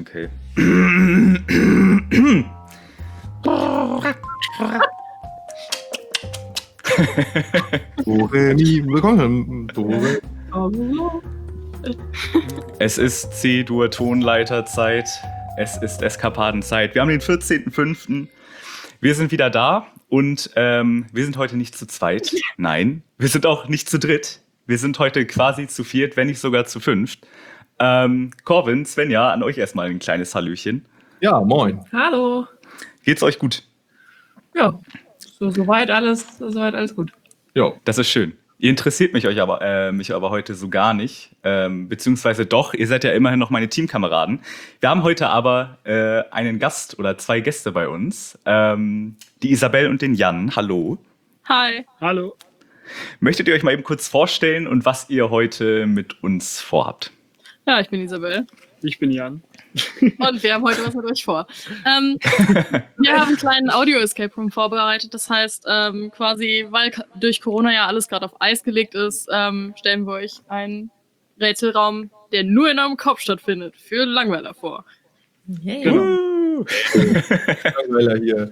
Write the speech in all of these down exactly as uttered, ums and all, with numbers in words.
Okay. Willkommen. Es ist C-Dur-Tonleiterzeit. Es ist Eskapadenzeit. Wir haben den vierzehnten fünften Wir sind wieder da und ähm, wir sind heute nicht zu zweit. Nein, wir sind auch nicht zu dritt. Wir sind heute quasi zu viert, wenn nicht sogar zu fünft. Ähm, Corvin, Svenja, an euch erstmal ein kleines Hallöchen. Ja, moin. Hallo. Geht's euch gut? Ja, so, soweit alles, soweit alles gut. Ja. Das ist schön. Ihr interessiert mich euch aber, äh, mich aber heute so gar nicht. Ähm, beziehungsweise doch, ihr seid ja immerhin noch meine Teamkameraden. Wir haben heute aber äh, einen Gast oder zwei Gäste bei uns. Ähm, die Isabel und den Jan. Hallo. Hi. Hallo. Möchtet ihr euch mal eben kurz vorstellen und was ihr heute mit uns vorhabt? Ja, ich bin Isabel. Ich bin Jan. Und wir haben heute was mit euch vor. Ähm, wir haben einen kleinen Audio-Escape Room vorbereitet. Das heißt, ähm, quasi, weil durch Corona ja alles gerade auf Eis gelegt ist, ähm, stellen wir euch einen Rätselraum, der nur in eurem Kopf stattfindet, für Langweiler vor. Yeah. Genau. Langweiler hier.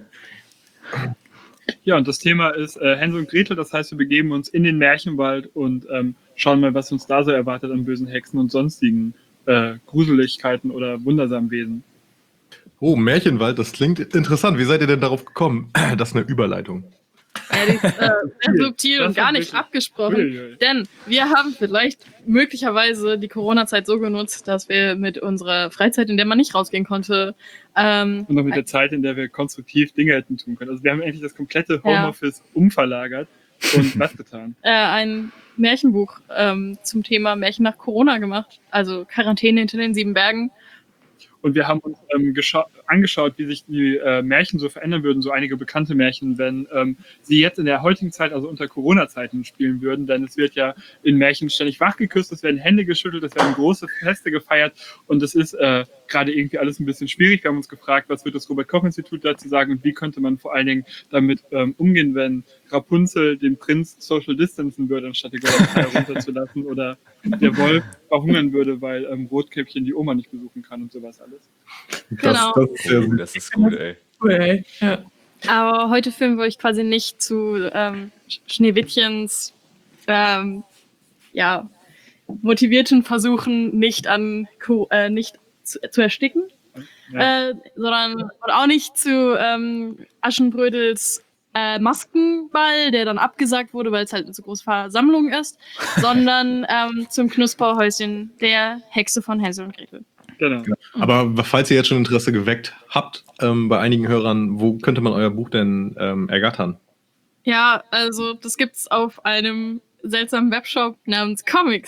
Ja, und das Thema ist äh, Hänsel und Gretel. Das heißt, wir begeben uns in den Märchenwald und ähm, schauen mal, was uns da so erwartet an bösen Hexen und sonstigen äh, Gruseligkeiten oder wundersamen Wesen. Oh, Märchenwald, das klingt interessant. Wie seid ihr denn darauf gekommen? Das ist eine Überleitung. Ja, die ist äh, sehr subtil Das und gar ist nicht wirklich- abgesprochen. Uiuiui. Denn wir haben vielleicht möglicherweise die Corona-Zeit so genutzt, dass wir mit unserer Freizeit, in der man nicht rausgehen konnte, ähm, Und noch mit der Zeit, in der wir konstruktiv Dinge hätten tun können. Also wir haben eigentlich das komplette Ja. Homeoffice umverlagert und was getan. äh, ein Märchenbuch ähm, zum Thema Märchen nach Corona gemacht. Also Quarantäne hinter den sieben Bergen. Und wir haben uns ähm, gescha- angeschaut, wie sich die äh, Märchen so verändern würden, so einige bekannte Märchen, wenn ähm, sie jetzt in der heutigen Zeit, also unter Corona-Zeiten spielen würden. Denn es wird ja in Märchen ständig wachgeküsst, es werden Hände geschüttelt, es werden große Feste gefeiert. Und es ist äh, gerade irgendwie alles ein bisschen schwierig. Wir haben uns gefragt, was wird das Robert-Koch-Institut dazu sagen und wie könnte man vor allen Dingen damit ähm, umgehen, wenn Rapunzel den Prinz social distancen würde, anstatt die goldene Eier runterzulassen, oder der Wolf verhungern würde, weil ähm, Rotkäppchen die Oma nicht besuchen kann und sowas alles. Genau. Das, das ist sehr Oh, das ist gut, ey. Okay. Ja. Aber heute führen wir euch quasi nicht zu ähm, Sch- Schneewittchens ähm, ja, motivierten Versuchen, nicht an Co- äh, nicht zu, zu ersticken, Ja. äh, sondern und auch nicht zu ähm, Aschenbrödels äh, Maskenball, der dann abgesagt wurde, weil es halt eine so große Versammlung ist, sondern ähm, zum Knusperhäuschen der Hexe von Hänsel und Gretel. Genau. Aber falls ihr jetzt schon Interesse geweckt habt, ähm, bei einigen Hörern, wo könnte man euer Buch denn ähm, ergattern? Ja, also das gibt's auf einem seltsamen Webshop namens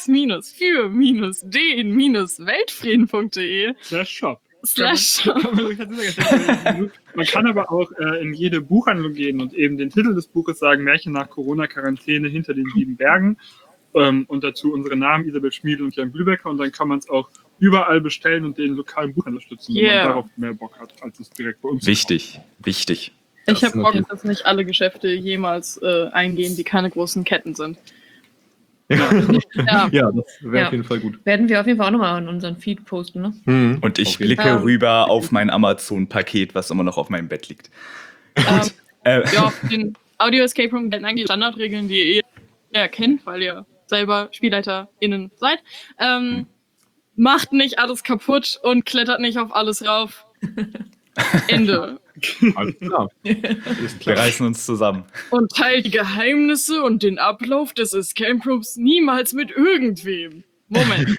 comics-für-den-weltfrieden punkt de Slash Shop. slash Kann man- kann man- kann- Man kann aber auch äh, in jede Buchhandlung gehen und eben den Titel des Buches sagen: Märchen nach Corona-Quarantäne hinter den sieben Bergen. Ähm, und dazu unsere Namen: Isabel Schmiedl und Jan Blübecker. Und dann kann man es auch überall bestellen und den lokalen Buchhandel stützen, wenn Yeah. man darauf mehr Bock hat, als es direkt bei uns zu Wichtig, wichtig. Ich Das habe ist Bock, natürlich- dass nicht alle Geschäfte jemals äh, eingehen, die keine großen Ketten sind. Ja, Ja. ja das wäre Ja. auf jeden Fall gut. Werden wir auf jeden Fall auch nochmal in unseren Feed posten, ne? Mhm. Und ich Auf jeden blicke Ähm. rüber auf mein Amazon-Paket, was immer noch auf meinem Bett liegt. Ähm, Äh, ja, für den Audio Escape Room gelten eigentlich Standardregeln, die ihr ja kennt, weil ihr selber SpielleiterInnen seid. Ähm, macht nicht alles kaputt und klettert nicht auf alles rauf. Ende. Alles klar. Alles Wir klar. reißen uns zusammen. Und teilt die Geheimnisse und den Ablauf des Escape Rooms niemals mit irgendwem. Moment.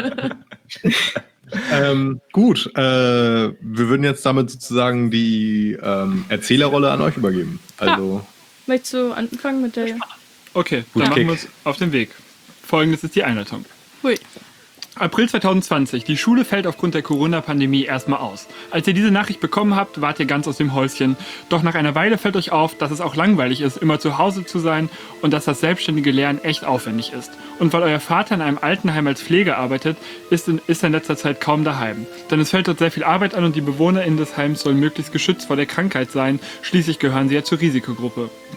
Ähm, gut, äh, wir würden jetzt damit sozusagen die ähm, Erzählerrolle an euch übergeben. Also, Möchtest du anfangen mit der... Okay, Gut, dann Kick. machen wir uns auf den Weg. Folgendes ist die Einleitung. Hui. April zwanzig zwanzig. Die Schule fällt aufgrund der Corona-Pandemie erstmal aus. Als ihr diese Nachricht bekommen habt, wart ihr ganz aus dem Häuschen. Doch nach einer Weile fällt euch auf, dass es auch langweilig ist, immer zu Hause zu sein und dass das selbstständige Lernen echt aufwendig ist. Und weil euer Vater in einem Altenheim als Pfleger arbeitet, ist, in, ist er in letzter Zeit kaum daheim. Denn es fällt dort sehr viel Arbeit an und die BewohnerInnen des Heims sollen möglichst geschützt vor der Krankheit sein. Schließlich gehören sie ja zur Risikogruppe.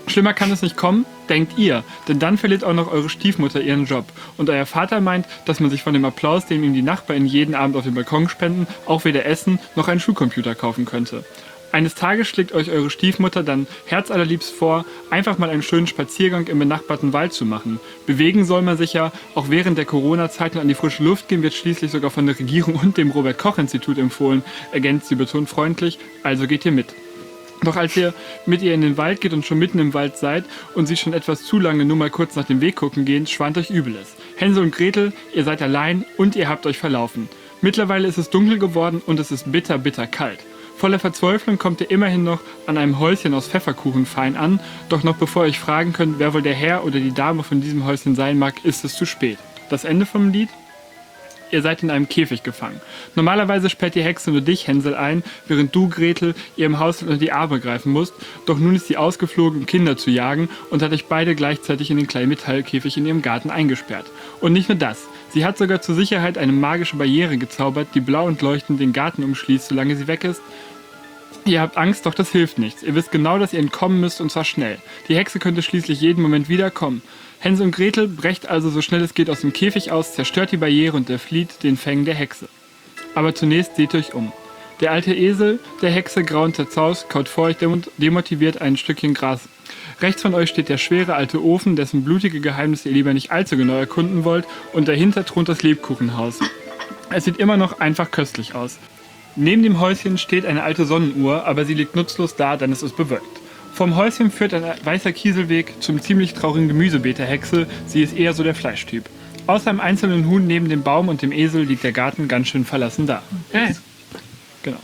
Schlimmer kann es nicht kommen, denkt ihr, denn dann verliert auch noch eure Stiefmutter ihren Job. Und euer Vater meint, dass man sich von dem Applaus, den ihm die Nachbarn jeden Abend auf dem Balkon spenden, auch weder essen noch einen Schulcomputer kaufen könnte. Eines Tages schlägt euch eure Stiefmutter dann herzallerliebst vor, einfach mal einen schönen Spaziergang im benachbarten Wald zu machen. Bewegen soll man sich ja, auch während der Corona-Zeit, und an die frische Luft gehen wird schließlich sogar von der Regierung und dem Robert-Koch-Institut empfohlen, ergänzt sie betont freundlich, also geht ihr mit. Doch als ihr mit ihr in den Wald geht und schon mitten im Wald seid und sie schon etwas zu lange nur mal kurz nach dem Weg gucken gehen, schwant euch Übles. Hänsel und Gretel, ihr seid allein und ihr habt euch verlaufen. Mittlerweile ist es dunkel geworden und es ist bitter, bitter kalt. Voller Verzweiflung kommt ihr immerhin noch an einem Häuschen aus Pfefferkuchenfein an, doch noch bevor ihr euch fragen könnt, wer wohl der Herr oder die Dame von diesem Häuschen sein mag, ist es zu spät. Das Ende vom Lied? Ihr seid in einem Käfig gefangen. Normalerweise sperrt die Hexe nur dich, Hänsel, ein, während du, Gretel, ihrem Haushalt unter die Arme greifen musst. Doch nun ist sie ausgeflogen, um Kinder zu jagen und hat euch beide gleichzeitig in den kleinen Metallkäfig in ihrem Garten eingesperrt. Und nicht nur das. Sie hat sogar zur Sicherheit eine magische Barriere gezaubert, die blau und leuchtend den Garten umschließt, solange sie weg ist. Ihr habt Angst, doch das hilft nichts. Ihr wisst genau, dass ihr entkommen müsst und zwar schnell. Die Hexe könnte schließlich jeden Moment wiederkommen. Hänsel und Gretel brecht also so schnell es geht aus dem Käfig aus, zerstört die Barriere und entflieht den Fängen der Hexe. Aber zunächst seht euch um. Der alte Esel der Hexe, grau und zerzaust, kaut vor euch demotiviert ein Stückchen Gras. Rechts von euch steht der schwere alte Ofen, dessen blutige Geheimnisse ihr lieber nicht allzu genau erkunden wollt, und dahinter thront das Lebkuchenhaus. Es sieht immer noch einfach köstlich aus. Neben dem Häuschen steht eine alte Sonnenuhr, aber sie liegt nutzlos da, denn es ist bewölkt. Vom Häuschen führt ein weißer Kieselweg zum ziemlich traurigen Gemüsebeet der Hexe, sie ist eher so der Fleischtyp. Außer einem einzelnen Huhn neben dem Baum und dem Esel liegt der Garten ganz schön verlassen da. Okay. Genau.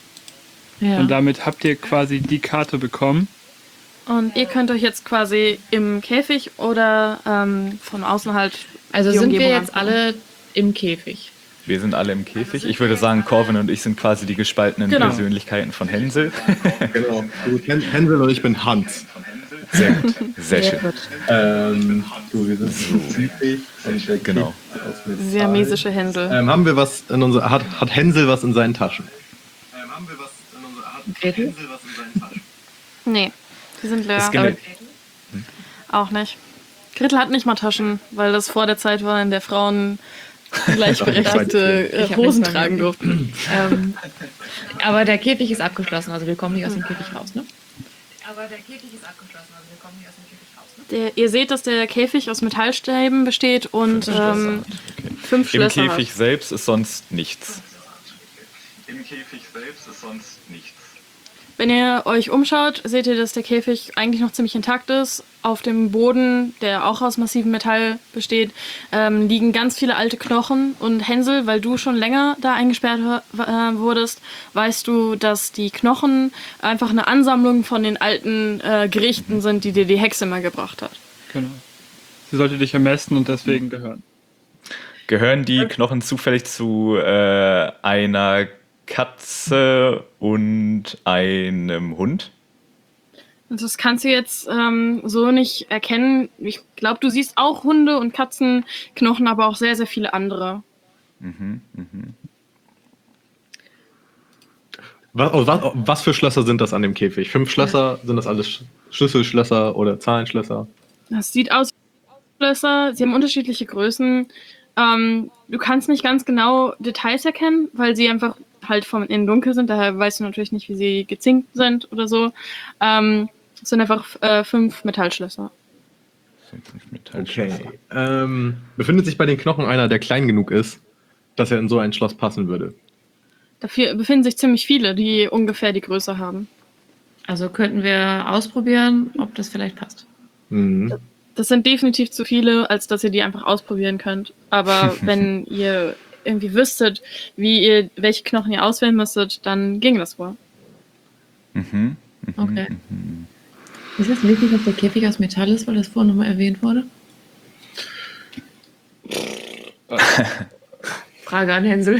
Ja. Und damit habt ihr quasi die Karte bekommen. Und ihr könnt euch jetzt quasi im Käfig oder ähm, von außen halt. Also die sind wir Umgebung jetzt angucken. alle im Käfig. Wir sind alle im Käfig. Ich würde sagen, Corvin und ich sind quasi die gespaltenen Genau. Persönlichkeiten von Hänsel. Genau. Du, Hän- Hänsel und ich bin Hans. Sehr gut. Sehr schön. Ähm, du, wir sind im Käfig. Und der Genau. Käfig aus Metall. Siamesische Hänsel. Ähm, haben wir was in unserer, hat, hat Hänsel was in seinen Taschen? Ähm, haben wir was in unserer, hat Gretel? Hänsel was in seinen Taschen? Nee, die sind leer. Es gibt- Aber auch nicht. Gretel hat nicht mal Taschen, weil das vor der Zeit war, in der Frauen gleichberechtigte Ich äh, hab Hosen nichts mehr tragen gehört. durften. Ähm, aber der Käfig ist abgeschlossen, also wir kommen nicht aus dem Käfig raus, ne? Aber der Käfig ist abgeschlossen, also wir kommen nicht aus dem Käfig raus, ne? Der, ihr seht, dass der Käfig aus Metallstäben besteht und ähm, fünf Im Schlösser Käfig hat. selbst ist sonst nichts. Im Käfig selbst ist sonst nichts. Wenn ihr euch umschaut, seht ihr, dass der Käfig eigentlich noch ziemlich intakt ist. Auf dem Boden, der auch aus massivem Metall besteht, ähm, liegen ganz viele alte Knochen. Und Hänsel, weil du schon länger da eingesperrt äh, wurdest, weißt du, dass die Knochen einfach eine Ansammlung von den alten äh, Gerichten sind, die dir die Hexe mal gebracht hat. Genau. Sie sollte dich ermessen und deswegen gehören. Gehören die Knochen zufällig zu äh, einer Katze und einem Hund? Und das kannst du jetzt ähm, so nicht erkennen. Ich glaube, du siehst auch Hunde und Katzenknochen, aber auch sehr, sehr viele andere. Mhm, mhm. Was, oh, was, was für Schlösser sind das an dem Käfig? Fünf Schlösser? Sind das alles Sch- Schlüsselschlösser oder Zahlenschlösser? Das sieht aus wie Schlösser. Sie haben unterschiedliche Größen. Ähm, du kannst nicht ganz genau Details erkennen, weil sie einfach halt vom Innen dunkel sind. Daher weißt du natürlich nicht, wie sie gezinkt sind oder so. Ähm, es sind einfach äh, fünf Metallschlösser. Sind fünf Metallschlösser. Ähm, befindet sich bei den Knochen einer, der klein genug ist, dass er in so ein Schloss passen würde? Dafür befinden sich ziemlich viele, die ungefähr die Größe haben. Also könnten wir ausprobieren, ob das vielleicht passt. Mhm. Das sind definitiv zu viele, als dass ihr die einfach ausprobieren könnt. Aber wenn ihr irgendwie wüsstet, wie ihr, welche Knochen ihr auswählen müsstet, dann ging das wohl. Mhm, mhm, Okay. mhm. Ist es wichtig, dass der Käfig aus Metall ist, weil das vorhin nochmal erwähnt wurde? Frage an Hänsel.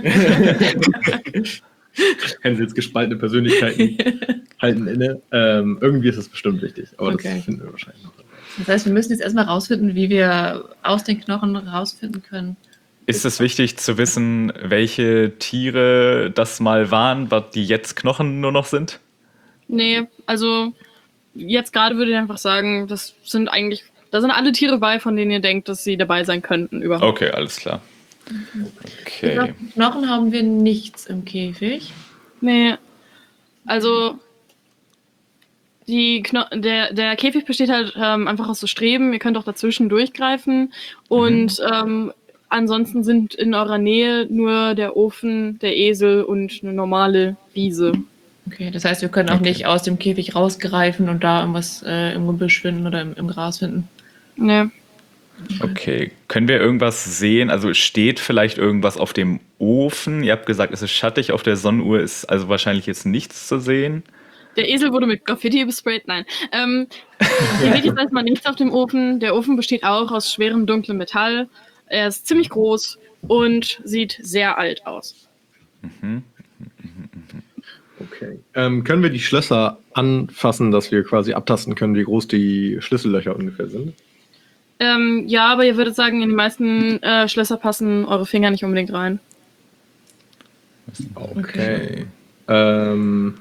Hänsels gespaltene Persönlichkeiten halten inne. Ähm, irgendwie ist es bestimmt wichtig, aber Okay. das finden wir wahrscheinlich noch. Das heißt, wir müssen jetzt erstmal rausfinden, wie wir aus den Knochen rausfinden können. Ist es wichtig zu wissen, welche Tiere das mal waren, was die jetzt Knochen nur noch sind? Nee, also jetzt gerade würde ich einfach sagen, das sind eigentlich, da sind alle Tiere bei, von denen ihr denkt, dass sie dabei sein könnten überhaupt. Okay, alles klar. Okay. Knochen haben wir nichts im Käfig. Nee, also die Kno der, der Käfig besteht halt ähm, einfach aus so Streben, ihr könnt auch dazwischen durchgreifen und ähm, ansonsten sind in eurer Nähe nur der Ofen, der Esel und eine normale Wiese. Okay, das heißt, wir können auch Okay. nicht aus dem Käfig rausgreifen und da irgendwas äh, im Gebüsch finden oder im, im Gras finden. Nee. Okay. Können wir irgendwas sehen? Also steht vielleicht irgendwas auf dem Ofen? Ihr habt gesagt, es ist schattig, auf der Sonnenuhr ist also wahrscheinlich jetzt nichts zu sehen. Der Esel wurde mit Graffiti besprayt, nein. Ähm, ihr seht jetzt erstmal nichts auf dem Ofen. Der Ofen besteht auch aus schwerem, dunklem Metall. Er ist ziemlich groß und sieht sehr alt aus. Okay. Ähm, können wir die Schlösser anfassen, dass wir quasi abtasten können, wie groß die Schlüssellöcher ungefähr sind? Ähm, ja, aber ihr würdet sagen, in die meisten äh, Schlösser passen eure Finger nicht unbedingt rein. Okay. Ähm,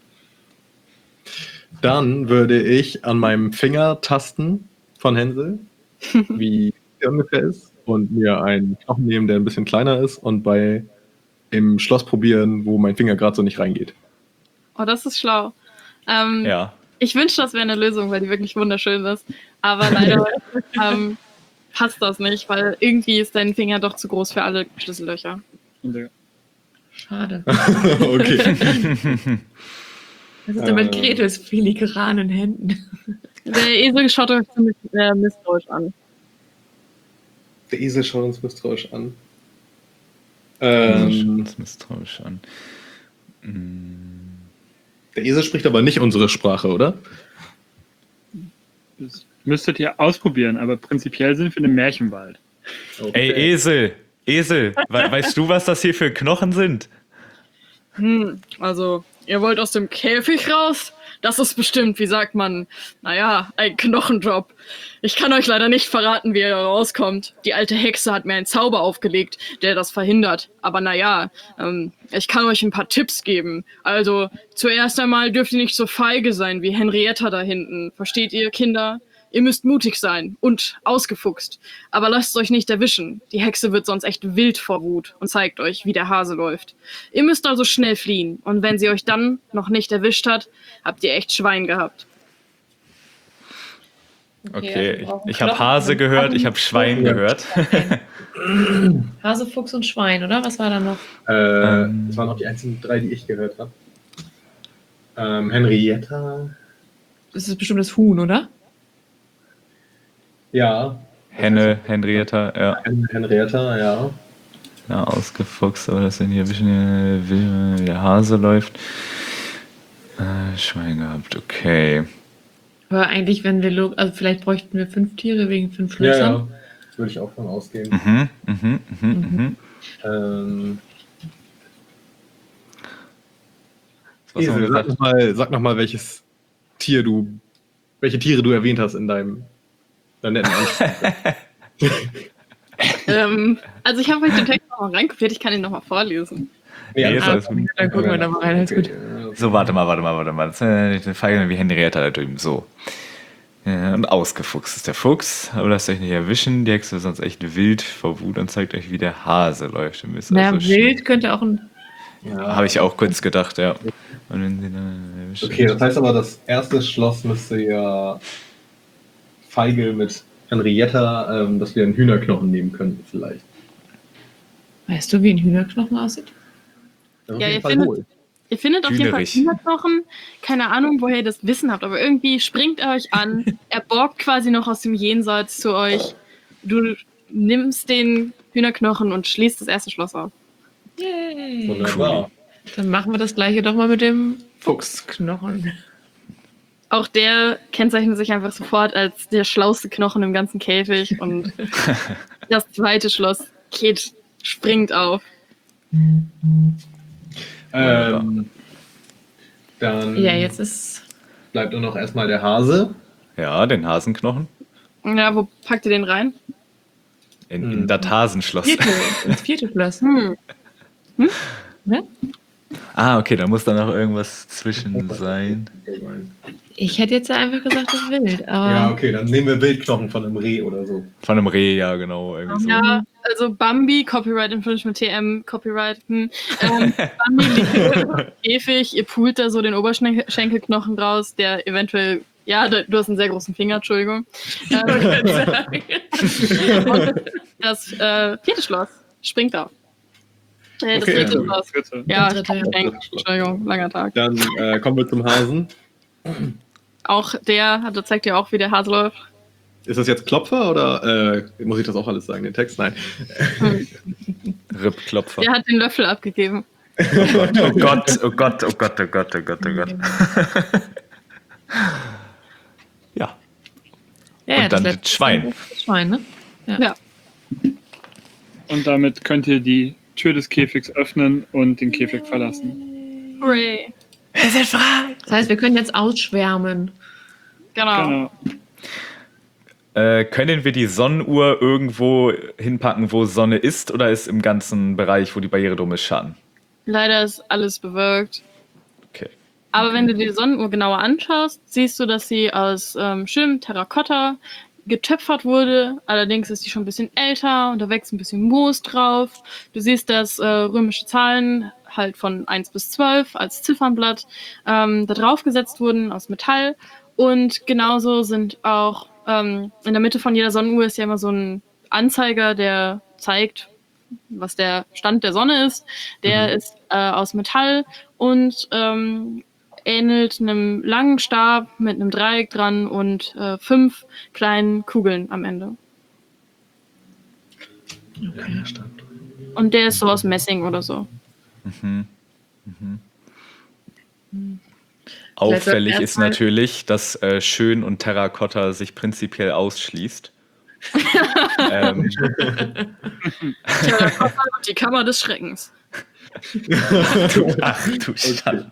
dann würde ich an meinem Finger tasten von Hänsel, wie der ungefähr ist, und mir einen Knochen nehmen, der ein bisschen kleiner ist, und bei im Schloss probieren, wo mein Finger gerade so nicht reingeht. Oh, das ist schlau. Ähm, Ja. Ich wünschte, das wäre eine Lösung, weil die wirklich wunderschön ist. Aber leider ähm, passt das nicht, weil irgendwie ist dein Finger doch zu groß für alle Schlüssellöcher. Und der- Schade. Okay. Was ist denn mit Ähm. Gretels filigranen Händen? Der Esel schaut euch ziemlich äh, misstrauisch an. Der Esel schaut uns misstrauisch an. Ähm, Ähm, das misstrauisch an. Mm, der Esel spricht aber nicht unsere Sprache, oder? Das müsstet ihr ausprobieren, aber prinzipiell sind wir im Märchenwald. Ey, Esel! Esel! We weißt du, was das hier für Knochen sind? Hm, also, ihr wollt aus dem Käfig raus? Das ist bestimmt, wie sagt man, naja, ein Knochendrop. Ich kann euch leider nicht verraten, wie ihr da rauskommt. Die alte Hexe hat mir einen Zauber aufgelegt, der das verhindert. Aber naja, ähm, ich kann euch ein paar Tipps geben. Also, zuerst einmal dürft ihr nicht so feige sein wie Henrietta da hinten. Versteht ihr, Kinder? Ihr müsst mutig sein und ausgefuchst. Aber lasst euch nicht erwischen. Die Hexe wird sonst echt wild vor Wut und zeigt euch, wie der Hase läuft. Ihr müsst also schnell fliehen. Und wenn sie euch dann noch nicht erwischt hat, habt ihr echt Schwein gehabt. Okay, ich, also ich habe Hase gehört, ich habe Schwein gehört. Hase, Fuchs und Schwein, oder? Was war da noch? Äh, Ähm. das waren auch die einzigen drei, die ich gehört habe. Ähm, Henrietta. Das ist bestimmt das Huhn, oder? Ja. Henne, Henrietta, ja. Hen Henrietta, ja. Ja, ausgefuchst, aber das sind hier ein bisschen äh, wie der Hase läuft. Äh, Schwein gehabt, okay. Aber eigentlich, wenn wir, lo- also vielleicht bräuchten wir fünf Tiere wegen fünf Ja, Schlössern. ja. Das würde ich auch von ausgehen. Mhm, mhm, mhm, mhm. Ähm, Was haben wir Esel, sag gesagt? nochmal, sag noch mal, welches Tier du, welche Tiere du erwähnt hast in deinem, deinem netten Ansprache. ähm, also ich habe euch den Text nochmal reinkopiert, ich kann ihn nochmal vorlesen. Nee, ist Ah, alles gut. dann gucken wir da mal rein, alles gut. So, warte mal, warte mal, warte mal. Das ist eine Feige wie Henrietta da drüben. So. Ja, und ausgefuchst ist der Fuchs, aber lasst euch nicht erwischen. Die Hexe ist sonst echt wild vor Wut und zeigt euch, wie der Hase läuft. Ihr müsst Naja, also wild könnte auch ein. Ja. Habe ich auch kurz gedacht, ja. Und wenn sie dann erwischt Okay, das heißt aber, das erste Schloss müsste ja Feige mit Henrietta, ähm, dass wir einen Hühnerknochen nehmen könnten vielleicht. Weißt du, wie ein Hühnerknochen aussieht? Das ist Ja, auf jeden ihr Fall findet- hohl. Ihr findet auf jeden Fall Hühnerig. Hühnerknochen. Keine Ahnung, woher ihr das Wissen habt, aber irgendwie springt er euch an. Er borgt quasi noch aus dem Jenseits zu euch. Du nimmst den Hühnerknochen und schließt das erste Schloss auf. Yay. Wunderbar. Dann machen wir das gleiche doch mal mit dem Fuchsknochen. Auch der kennzeichnet sich einfach sofort als der schlauste Knochen im ganzen Käfig und das zweite Schloss geht, springt auf. Ähm, dann Ja, jetzt ist. bleibt nur noch erstmal der Hase. Ja, den Hasenknochen. Ja, wo packt ihr den rein? In, in Hm. das Hasenschloss. Vierte, ins vierte Schloss. Hm. Ne? Ah, okay, da muss dann noch irgendwas zwischen sein. Ich hätte jetzt ja einfach gesagt, das Wild, aber Ja, okay, dann nehmen wir Wildknochen von einem Reh oder so. Von einem Reh, ja, genau. Irgendwie so. Ja, also Bambi, Copyright Infringement, T M, Copyright. Hm. Ähm, Bambi liegt im Käfig, ihr pult da so den Oberschenkelknochen raus, der eventuell, ja, du du hast einen sehr großen Finger, Entschuldigung. Ähm, und das äh, vierte Schloss springt auf. Äh, das Okay, dritte ja. Schloss. Dritte. Ja, Das ich dritte, hab ja. gedenkt. Entschuldigung, langer Tag. Dann äh, kommen wir zum Hasen. Auch der, hat- der zeigt ja auch, wie der Hase läuft. Ist das jetzt Klopfer oder äh, muss ich das auch alles sagen, den Text? Nein. Rippklopfer. Der hat den Löffel abgegeben. Oh Gott, oh Gott, oh Gott, oh Gott, oh Gott, oh Gott. Ja. ja, Und ja, dann letzte das Schwein. ist das Schwein, ne? Ja. Und damit könnt ihr die Tür des Käfigs öffnen und den Käfig verlassen. Hooray. Das heißt, wir können jetzt ausschwärmen. Genau. Genau. Äh, können wir die Sonnenuhr irgendwo hinpacken, wo Sonne ist, oder ist im ganzen Bereich, wo die Barriere drum ist, Schatten? Leider ist alles bewölkt. Okay. Aber wenn du dir die Sonnenuhr genauer anschaust, siehst du, dass sie aus ähm, schönem Terrakotta getöpfert wurde. Allerdings ist sie schon ein bisschen älter und da wächst ein bisschen Moos drauf. Du siehst, dass äh, römische Zahlen halt von eins bis zwölf als Ziffernblatt ähm, da drauf gesetzt wurden aus Metall. Und genauso sind auch ähm, in der Mitte von jeder Sonnenuhr ist ja immer so ein Anzeiger, der zeigt, was der Stand der Sonne ist. Der Mhm. ist äh, aus Metall und ähm, ähnelt einem langen Stab mit einem Dreieck dran und äh, fünf kleinen Kugeln am Ende. Okay. Und der ist so aus Messing oder so. Mhm. Mhm. Auffällig ist erstmal- natürlich, dass äh, Schön und Terrakotta sich prinzipiell ausschließt. ähm, Terrakotta, die Kammer des Schreckens. du, ach du Schande.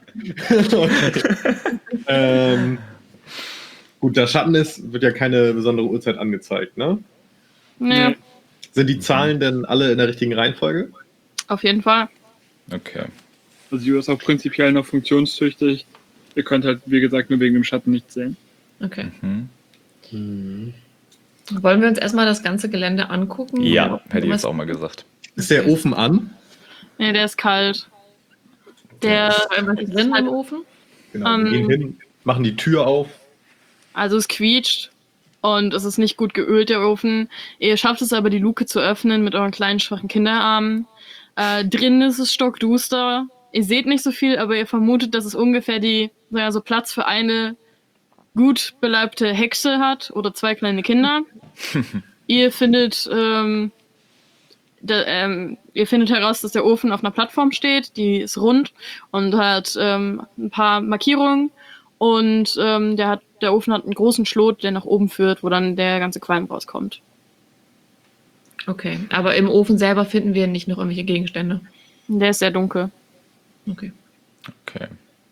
ähm, gut, da Schatten ist, wird ja keine besondere Uhrzeit angezeigt, ne? Ja, Nee. Sind die Zahlen denn alle in der richtigen Reihenfolge? auf jeden Fall. Okay. Also die Uhr ist auch prinzipiell noch funktionstüchtig. Ihr könnt halt, wie gesagt, nur wegen dem Schatten nichts sehen. Okay. Mhm. Wollen wir uns erstmal das ganze Gelände angucken? Ja, Oder hätte ich was- jetzt auch mal gesagt. Ist der Ofen an? Nee, der ist kalt. Der, Ist da irgendwas drin im Ofen? Genau, wir Ähm, gehen hin, machen die Tür auf. also es quietscht und es ist nicht gut geölt, der Ofen. Ihr schafft es aber, die Luke zu öffnen mit euren kleinen, schwachen Kinderarmen. Äh, drinnen ist es stockduster. Ihr seht nicht so viel, aber ihr vermutet, dass es ungefähr die, naja, so Platz für eine gut beleibte Hexe hat oder zwei kleine Kinder. Ihr findet, ähm, da, ähm, ihr findet heraus, dass der Ofen auf einer Plattform steht, die ist rund und hat ähm, ein paar Markierungen und ähm, der, hat, der Ofen hat einen großen Schlot, der nach oben führt, wo dann der ganze Qualm rauskommt. Okay, aber im Ofen selber finden wir nicht noch irgendwelche Gegenstände. Der ist sehr dunkel. Okay. Okay.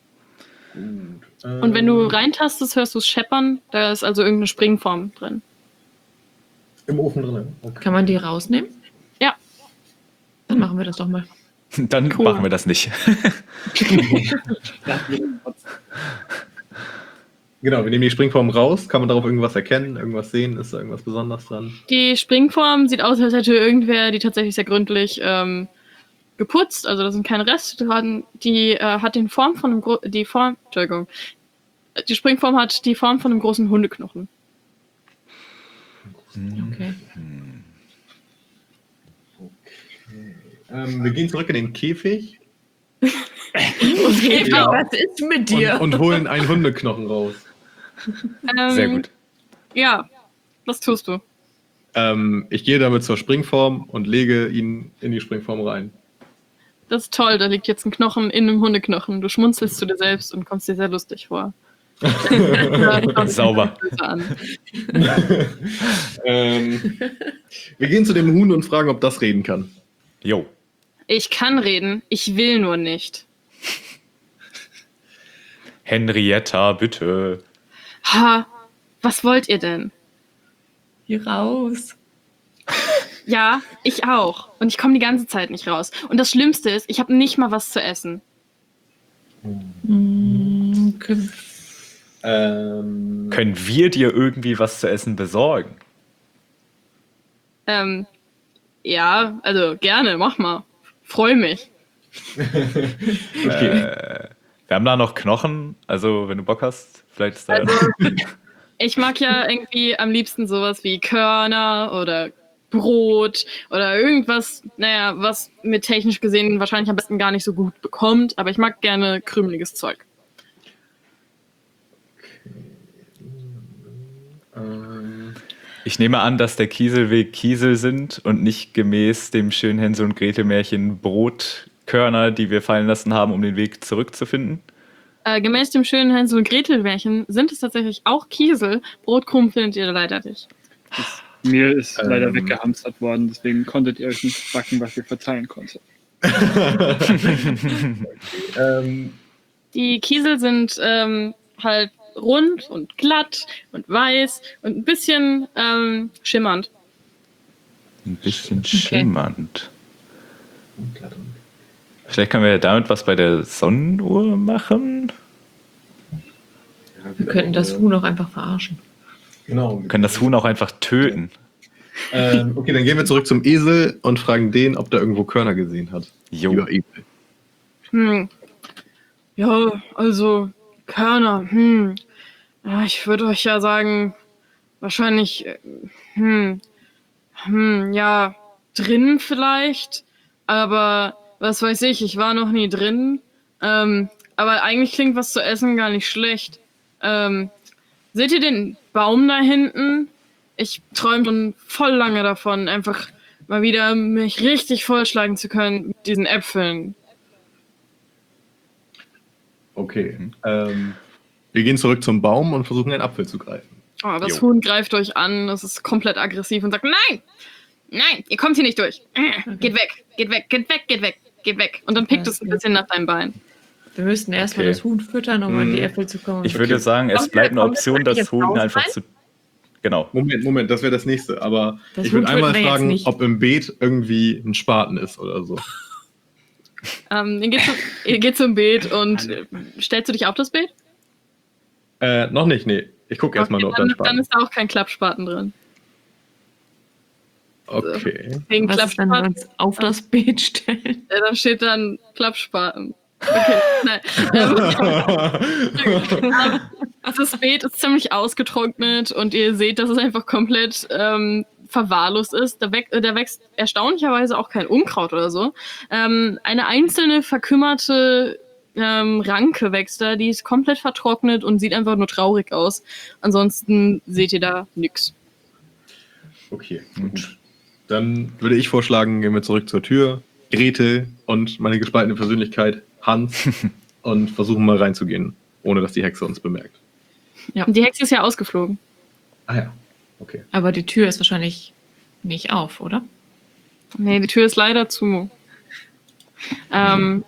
Und wenn du reintastest, hörst du es scheppern. Da ist also irgendeine Springform drin. Im Ofen drin. Okay. Kann man die rausnehmen? Ja. Dann machen wir das doch mal. Dann Cool. machen wir das nicht. Genau, wir nehmen die Springform raus. Kann man darauf irgendwas erkennen, irgendwas sehen? Ist da irgendwas Besonderes dran? Die Springform sieht aus, als hätte irgendwer die tatsächlich sehr gründlich ähm, geputzt. Also da sind keine Reste dran. Die äh, hat den Form von einem Gro die Form, Entschuldigung. Die Springform hat die Form von einem großen Hundeknochen. Okay. Ähm, wir gehen zurück in den Käfig Okay, Ja. was ist mit dir? und, und holen einen Hundeknochen raus. Ähm, Sehr gut. Ja, das tust du. Ähm, ich gehe damit zur Springform und lege ihn in die Springform rein. Das ist toll, da liegt jetzt ein Knochen in einem Hundeknochen. Du schmunzelst zu dir selbst und kommst dir sehr lustig vor. Sauber. An. ähm, wir gehen zu dem Huhn und fragen, ob das reden kann. Jo. Ich kann reden, ich will nur nicht. Henrietta, bitte. Ha, was wollt ihr denn? Hier raus. Ja, ich auch. Und ich komme die ganze Zeit nicht raus. Und das Schlimmste ist, ich habe nicht mal was zu essen. Mm, okay. Ähm, Können wir dir irgendwie was zu essen besorgen? Ähm, ja, also gerne, mach mal. Freu mich. okay. Äh, wir haben da noch Knochen, also wenn du Bock hast, vielleicht ist da. Also, ich mag ja irgendwie am liebsten sowas wie Körner oder Brot oder irgendwas, naja, was mit technisch gesehen wahrscheinlich am besten gar nicht so gut bekommt, aber ich mag gerne krümeliges Zeug. Ähm, Ich nehme an, dass der Kieselweg Kiesel sind und nicht gemäß dem schönen Hänsel und Gretel Märchen Brotkörner, die wir fallen lassen haben, um den Weg zurückzufinden. Äh, gemäß dem schönen Hänsel und Gretel-Märchen sind es tatsächlich auch Kiesel. Brotkrumen findet ihr leider nicht. Das Mehl ist Ähm. leider weggehamstert worden, deswegen konntet ihr euch nicht backen, was ihr verteilen konntet. ähm, Die Kiesel sind ähm, halt rund und glatt und weiß und ein bisschen ähm, schimmernd. Ein bisschen schimmernd. Vielleicht können wir ja damit was bei der Sonnenuhr machen. Wir könnten das Huhn auch einfach verarschen. Genau. Wir können das Huhn auch einfach töten. Ähm, okay, dann gehen wir zurück zum Esel und fragen den, ob der irgendwo Körner gesehen hat. Jo. Lieber Esel. Hm. Ja, also Körner. Hm. Ja, ich würde euch ja sagen, wahrscheinlich, äh, hm, hm, ja, drin vielleicht. Aber was weiß ich, ich war noch nie drin. Ähm, aber eigentlich klingt was zu essen gar nicht schlecht. Ähm, seht ihr den Baum da hinten? Ich träume schon voll lange davon, einfach mal wieder mich richtig vollschlagen zu können mit diesen Äpfeln. Okay. Ähm, wir gehen zurück zum Baum und versuchen, einen Apfel zu greifen. Oh, das Jo. Huhn greift euch an, das ist komplett aggressiv und sagt, nein, nein, ihr kommt hier nicht durch. Äh, Geht weg, geht weg, geht weg, geht weg, geht weg. Und dann pickt es ein bisschen nach deinem Bein. Wir müssten erstmal Okay. das Huhn füttern, um Mhm. an die Äpfel zu kommen. Ich würde sagen, es Kommt bleibt eine der- kommt Option, der das Huhn raus einfach rein? zu. Genau. Moment, Moment, das wäre das nächste. Aber Das ich würde Huhn einmal töten wir jetzt fragen, nicht. ob im Beet irgendwie ein Spaten ist oder so. Ähm, ihr, geht zu, ihr geht zum Beet und äh, stellst du dich auf das Beet? Äh, noch nicht, nee. Ich gucke erstmal Okay, nur auf deinen dann, dann Spaten. ist da auch kein Klappspaten drin. Okay. Wegen Was ist, wenn wir Klappspaten, uns auf das Beet stellen? äh, dann steht dann Klappspaten. Okay, nein. Ähm, das Beet ist ziemlich ausgetrocknet und ihr seht, dass es einfach komplett ähm, verwahrlost ist. Da, wäch- da wächst erstaunlicherweise auch kein Unkraut oder so. Ähm, eine einzelne verkümmerte ähm, Ranke wächst da, die ist komplett vertrocknet und sieht einfach nur traurig aus. Ansonsten seht ihr da nix. Okay, gut. Dann würde ich vorschlagen, gehen wir zurück zur Tür. Gretel und meine gespaltene Persönlichkeit, Hans, und versuchen mal reinzugehen, ohne dass die Hexe uns bemerkt. Die Hexe ist ja ausgeflogen. Ah ja, okay. Aber die Tür ist wahrscheinlich nicht auf, oder? Nee, die Tür ist leider zu. Ähm,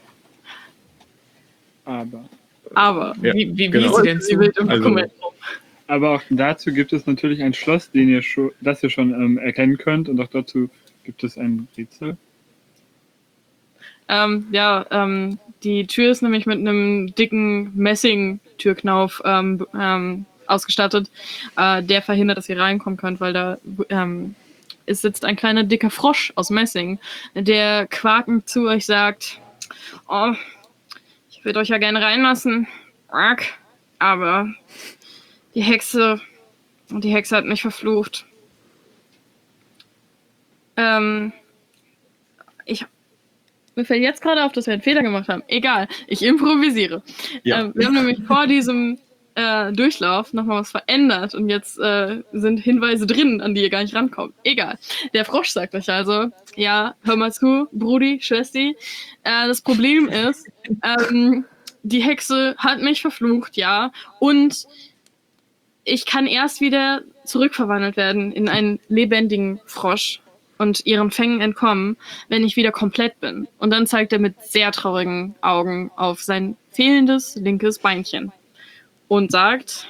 Aber, aber. Ja, wie wie, wie genau. ist sie denn Sie zu? will im Also- Dokument. aber auch dazu gibt es natürlich ein Schloss, den ihr schon, das ihr schon ähm, erkennen könnt, und auch dazu gibt es ein Rätsel. Ähm, ja, ähm, die Tür ist nämlich mit einem dicken Messing-Türknauf ähm, ähm, ausgestattet, äh, der verhindert, dass ihr reinkommen könnt, weil da ähm, es sitzt ein kleiner dicker Frosch aus Messing, der quakend zu euch sagt, oh, ich würde euch ja gerne reinlassen, Quack, aber die Hexe, die Hexe hat mich verflucht. Ähm, ich Mir fällt jetzt gerade auf, dass wir einen Fehler gemacht haben. Egal, ich improvisiere. Ja. Ähm, wir haben nämlich vor diesem äh, Durchlauf nochmal was verändert und jetzt äh, sind Hinweise drin, an die ihr gar nicht rankommt. Egal. Der Frosch sagt euch also, ja, hör mal zu, Brudi, Schwesti. Äh, das Problem ist, ähm, die Hexe hat mich verflucht, ja, und ich kann erst wieder zurückverwandelt werden in einen lebendigen Frosch und ihren Fängen entkommen, wenn ich wieder komplett bin. Und dann zeigt er mit sehr traurigen Augen auf sein fehlendes linkes Beinchen und sagt,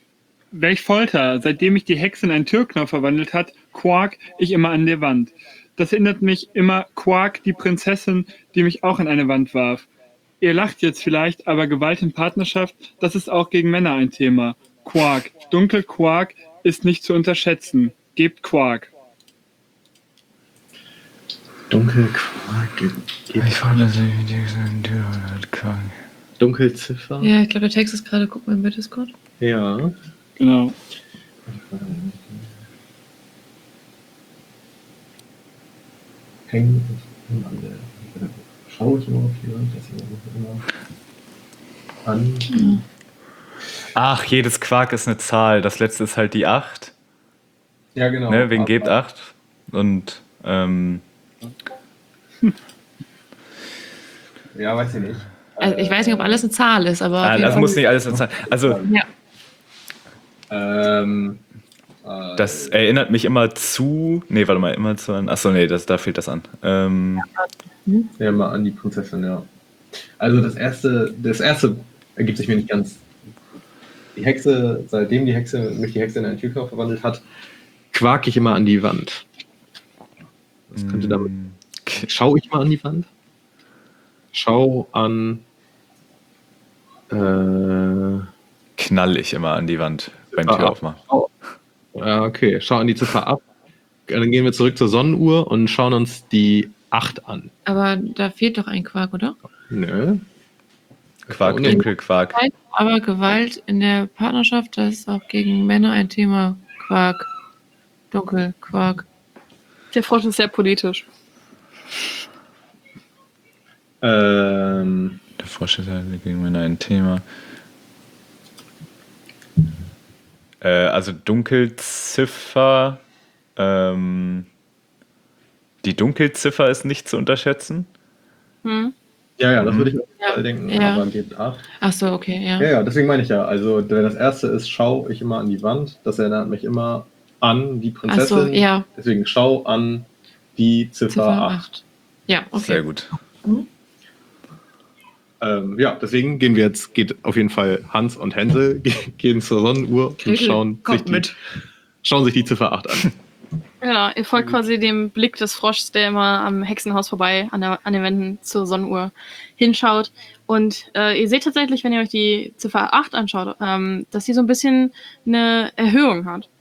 Welch Folter, seitdem mich die Hexe in einen Türknopf verwandelt hat, quark ich immer an der Wand. Das erinnert mich immer Quark, die Prinzessin, die mich auch an eine Wand warf. Ihr lacht jetzt vielleicht, aber Gewalt in Partnerschaft, das ist auch gegen Männer ein Thema. Quark, Dunkelquark ist nicht zu unterschätzen. Gebt Quark. Dunkelquark. Ich fand das nicht. Dunkelziffer. Ja, ich glaube, der Text ist gerade, guck mal im Discord. Ja. Genau. Hängen an der. Schau ich immer auf die Wand, dass ich immer an. Ach, jedes Quark ist eine Zahl. Das letzte ist halt die acht. Ja, genau. Ne, wegen gebt acht. Und, ähm. Ja, weiß ich nicht. Also ich weiß nicht, ob alles eine Zahl ist, aber. auf Ah, jeden das Fall- muss nicht alles eine Zahl. Also, Ja. Ähm. äh, das erinnert mich immer zu. Nee, warte mal, immer zu. Achso, nee, das, da fehlt das an. Ähm. Ja, mal an die Prinzessin, ja. Also das erste, das erste ergibt sich mir nicht ganz. Die Hexe, seitdem die Hexe mich die Hexe in einen Türkau verwandelt hat, quak ich immer an die Wand. Was könnte damit. Schau ich mal an die Wand? Schau an. Äh, Knall ich immer an die Wand beim Ah, Tür aufmachen. ja, okay, schau an die Ziffer ab. Dann gehen wir zurück zur Sonnenuhr und schauen uns die acht an. Aber da fehlt doch ein Quark, oder? Nö. Quark, Und- Dunkelquark. Aber Gewalt in der Partnerschaft, das ist auch gegen Männer ein Thema. Quark. Dunkel, Quark. Der Frosch ist sehr politisch. Ähm, Der Frosch ist halt gegen Männer ein Thema. Äh, also Dunkelziffer. Ähm, die Dunkelziffer ist nicht zu unterschätzen. Hm? ja, ja, das würde ich auf jeden Ja, Fall denken, ja. aber geht acht. Ach so, okay, ja. Ja, ja, deswegen meine ich ja. Also, wenn das erste ist, schau ich immer an die Wand. Das erinnert mich immer an die Ach Prinzessin. so, ja. Deswegen schau an die Ziffer, Ziffer acht. acht. Ja, okay. Sehr gut. Ähm, ja, deswegen gehen wir jetzt, geht auf jeden Fall Hans und Hänsel, ge- gehen zur Sonnenuhr und Gretel, schauen sich, kommt die, mit. schauen sich die Ziffer acht an. Genau, ihr folgt quasi dem Blick des Froschs, der immer am Hexenhaus vorbei an, der, an den Wänden zur Sonnenuhr hinschaut. Und äh, ihr seht tatsächlich, wenn ihr euch die Ziffer acht anschaut, ähm, dass sie so ein bisschen eine Erhöhung hat.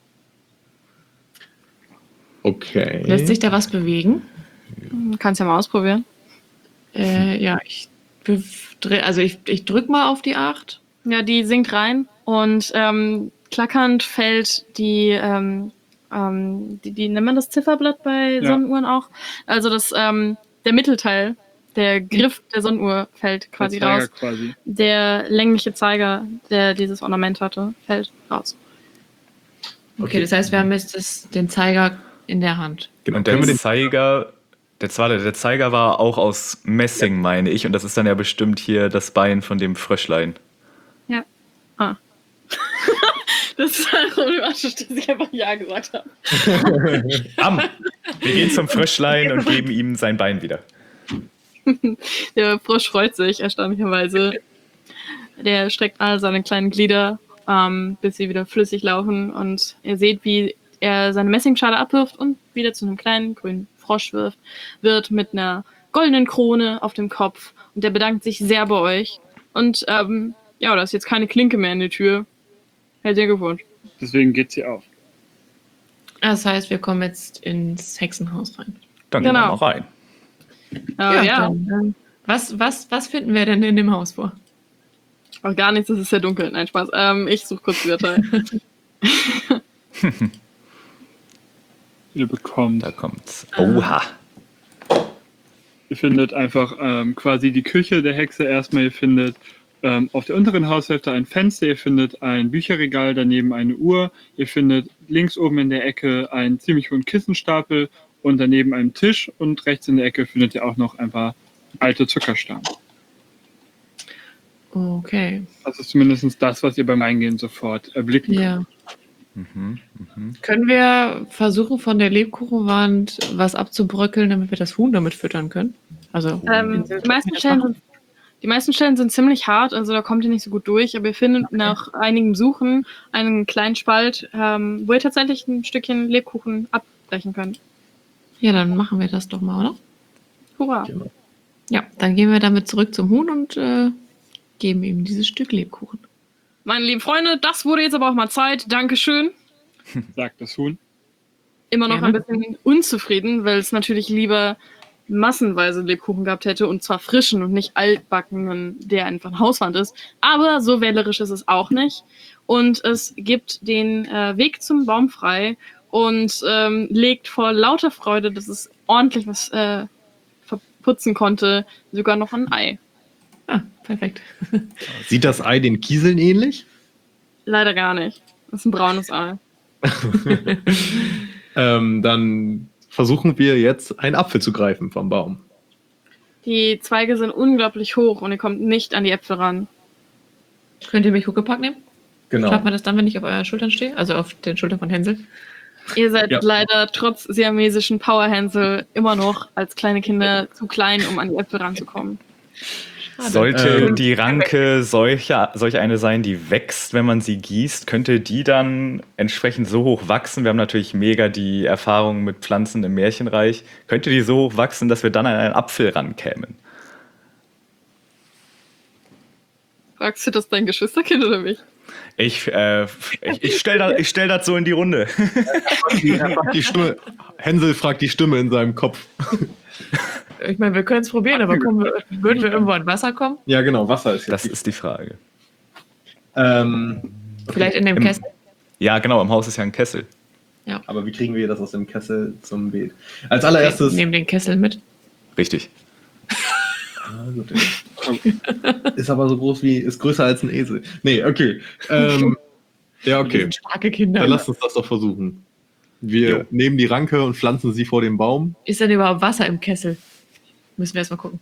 Okay. Lässt sich da was bewegen? Kannst ja mal ausprobieren. Äh, ja, ich dreh, also ich, ich drück mal auf die acht. Ja, die sinkt rein und ähm, klackernd fällt die, ähm, ähm, die, die nennt man das Zifferblatt bei Ja. Sonnenuhren auch. Also das, ähm, der Mittelteil, der Griff der Sonnenuhr fällt quasi Der Zeiger raus. quasi. Der längliche Zeiger, der dieses Ornament hatte, fällt raus. Okay, Okay. das heißt, wir haben jetzt das, den Zeiger in der Hand. Genau. Und der Können wir den, Zeiger, der, zwar, der Zeiger war auch aus Messing, meine ich. Und das ist dann ja bestimmt hier das Bein von dem Fröschlein. Ja. Ah. Das ist halt problematisch, dass ich einfach Ja gesagt habe. Am! Wir gehen zum Fröschlein und geben ihm sein Bein wieder. Der Frosch freut sich, erstaunlicherweise. Der streckt all seine kleinen Glieder, ähm, bis sie wieder flüssig laufen. Und ihr seht, wie er seine Messingschale abwirft und wieder zu einem kleinen grünen Frosch wirft, wird mit einer goldenen Krone auf dem Kopf. Und der bedankt sich sehr bei euch. Und ähm, ja, da ist jetzt keine Klinke mehr in der Tür. Herzlichen Glückwunsch. Deswegen geht sie auf. Das heißt, wir kommen jetzt ins Hexenhaus rein. Dann gehen wir Genau. mal rein. Äh, ja, Dann, dann, was, was, was finden wir denn in dem Haus vor? Auch gar nichts, es ist sehr dunkel. Nein, Spaß. Ähm, ich suche kurz die Datei. Ihr bekommt. Da kommt's. Oha. Ihr findet einfach ähm, quasi die Küche der Hexe erstmal. Ihr findet ähm, auf der unteren Haushälfte ein Fenster. Ihr findet ein Bücherregal, daneben eine Uhr. Ihr findet links oben in der Ecke einen ziemlich hohen Kissenstapel und daneben einen Tisch. Und rechts in der Ecke findet ihr auch noch ein paar alte Zuckerstangen. Okay, Das ist zumindest das, was ihr beim Eingehen sofort erblicken könnt. ja. Mhm, mhm. Können wir versuchen, von der Lebkuchenwand was abzubröckeln, damit wir das Huhn damit füttern können? Also, Ähm, die, meisten Stellen sind, die meisten Stellen sind ziemlich hart, also da kommt ihr nicht so gut durch, aber ihr findet nach einigem Suchen einen kleinen Spalt, ähm, wo ihr tatsächlich ein Stückchen Lebkuchen abbrechen könnt. Ja, dann machen wir das doch mal, oder? Hurra. Genau. Ja, dann gehen wir damit zurück zum Huhn und äh, geben ihm dieses Stück Lebkuchen. Meine lieben Freunde, das wurde jetzt aber auch mal Zeit. Dankeschön. sagt das Huhn. Immer noch ein Gerne. bisschen unzufrieden, weil es natürlich lieber massenweise Lebkuchen gehabt hätte und zwar frischen und nicht altbackenen, der einfach ein Hauswand ist. Aber so wählerisch ist es auch nicht. Und es gibt den äh, Weg zum Baum frei und ähm, legt vor lauter Freude, dass es ordentlich was äh, verputzen konnte, sogar noch ein Ei. Ah, perfekt. Sieht das Ei den Kieseln ähnlich? Leider gar nicht. Das ist ein braunes Ei. ähm, dann versuchen wir jetzt einen Apfel zu greifen vom Baum. Die Zweige sind unglaublich hoch und ihr kommt nicht an die Äpfel ran. Könnt ihr mich Huckepack nehmen? Genau. Schafft man das dann, wenn ich auf euren Schultern stehe? Also auf den Schultern von Hänsel? Ihr seid Ja. leider trotz siamesischen Powerhänsel immer noch als kleine Kinder zu klein, um an die Äpfel ranzukommen. Sollte Ähm, die Ranke solche, solch eine sein, die wächst, wenn man sie gießt, könnte die dann entsprechend so hoch wachsen? Wir haben natürlich mega die Erfahrung mit Pflanzen im Märchenreich. Könnte die so hoch wachsen, dass wir dann an einen Apfel rankämen? Fragst du das dein Geschwisterkind oder mich? Ich, äh, ich, ich stelle das, ich stell das so in die Runde. Er fragt die Stimme, Hänsel fragt die Stimme in seinem Kopf. Ich meine, wir können es probieren, aber kommen wir, würden wir irgendwo an Wasser kommen? Ja, genau, Wasser ist Das jetzt. ist die Frage. Ähm, Vielleicht in dem Im- Kessel? Ja, genau, im Haus ist ja ein Kessel. aber wie kriegen wir das aus dem Kessel zum Beet? Als allererstes. Wir nehmen den Kessel mit. Richtig. Ah, gut. Ist aber so groß wie, ist größer als ein Esel. Nee, okay. Ähm, ja, Wir okay. sind starke Kinder. Dann lasst uns das doch versuchen. Wir Jo. nehmen die Ranke und pflanzen sie vor dem Baum. Ist denn überhaupt Wasser im Kessel? Müssen wir erstmal gucken.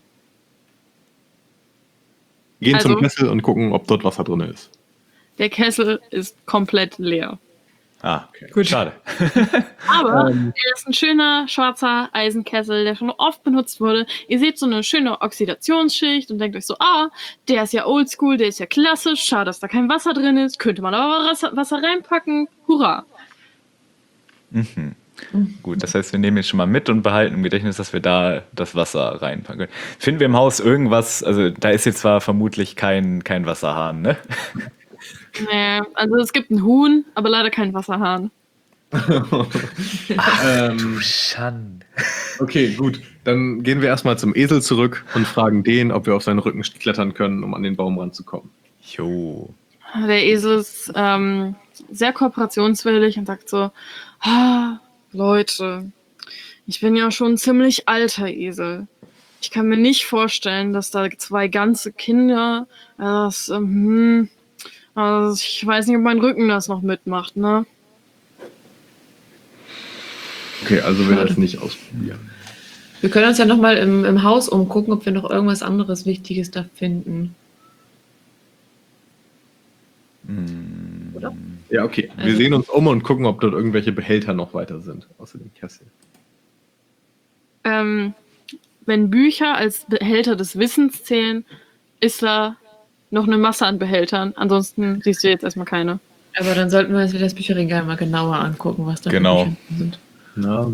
Gehen zum Also- Kessel und gucken, ob dort Wasser drin ist. Der Kessel ist komplett leer. Ah, Gut. schade. Aber Ähm. er ist ein schöner schwarzer Eisenkessel, der schon oft benutzt wurde. Ihr seht so eine schöne Oxidationsschicht und denkt euch so, ah, der ist ja oldschool, der ist ja klassisch, schade, dass da kein Wasser drin ist, könnte man aber Wasser, Wasser reinpacken, hurra. Mhm. Gut, das heißt, wir nehmen jetzt schon mal mit und behalten im Gedächtnis, dass wir da das Wasser reinpacken können. Finden wir im Haus irgendwas, also da ist jetzt zwar vermutlich kein, kein Wasserhahn, ne? Nee, also es gibt einen Huhn, aber leider keinen Wasserhahn. ähm, Schande. okay, gut. Dann gehen wir erstmal zum Esel zurück und fragen den, ob wir auf seinen Rücken klettern können, um an den Baum ranzukommen. Jo. Der Esel ist ähm, sehr kooperationswillig und sagt so, ah, Leute, ich bin ja schon ein ziemlich alter Esel. Ich kann mir nicht vorstellen, dass da zwei ganze Kinder, äh, das, ähm, hm, also ich weiß nicht, ob mein Rücken das noch mitmacht, ne? Okay, also will er es nicht ausprobieren. Wir können uns ja nochmal im, im Haus umgucken, ob wir noch irgendwas anderes Wichtiges da finden. Hm. Oder? Ja, okay. Wir Also- sehen uns um und gucken, ob dort irgendwelche Behälter noch weiter sind, außer dem Kessel. Ähm, wenn Bücher als Behälter des Wissens zählen, ist da noch eine Masse an Behältern. Ansonsten siehst du jetzt erstmal keine. Aber dann sollten wir uns wieder das Bücherregal mal genauer angucken, was da Genau. für Bücher drin sind. Na,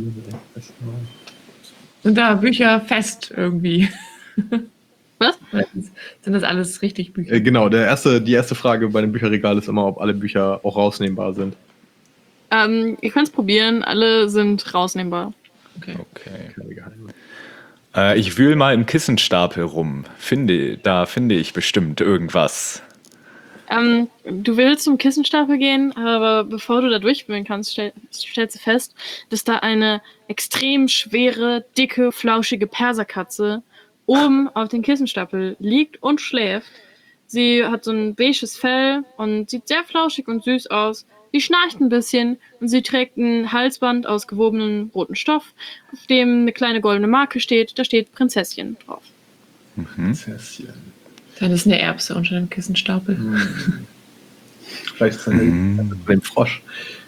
Sind da Bücher fest irgendwie? Was? Sind das alles richtig Bücher? äh, genau, der erste, die erste Frage bei dem Bücherregal ist immer, ob alle Bücher auch rausnehmbar sind. Ähm, ihr könnt es probieren, alle sind rausnehmbar. Okay. Okay. Keine Geheime. Äh, ich wühl mal im Kissenstapel rum. Finde, da finde ich bestimmt irgendwas. Ähm, du willst zum Kissenstapel gehen, aber bevor du da durchwühlen kannst, stell, stellst du fest, dass da eine extrem schwere, dicke, flauschige Perserkatze oben auf dem Kissenstapel liegt und schläft. Sie hat so ein beiges Fell und sieht sehr flauschig und süß aus. Sie schnarcht ein bisschen und sie trägt ein Halsband aus gewobenem roten Stoff, auf dem eine kleine goldene Marke steht. Da steht Prinzesschen drauf. Mhm. Prinzesschen. Dann ist eine Erbse unter dem Kissenstapel. Hm. Vielleicht ist er Mhm. bei dem Frosch.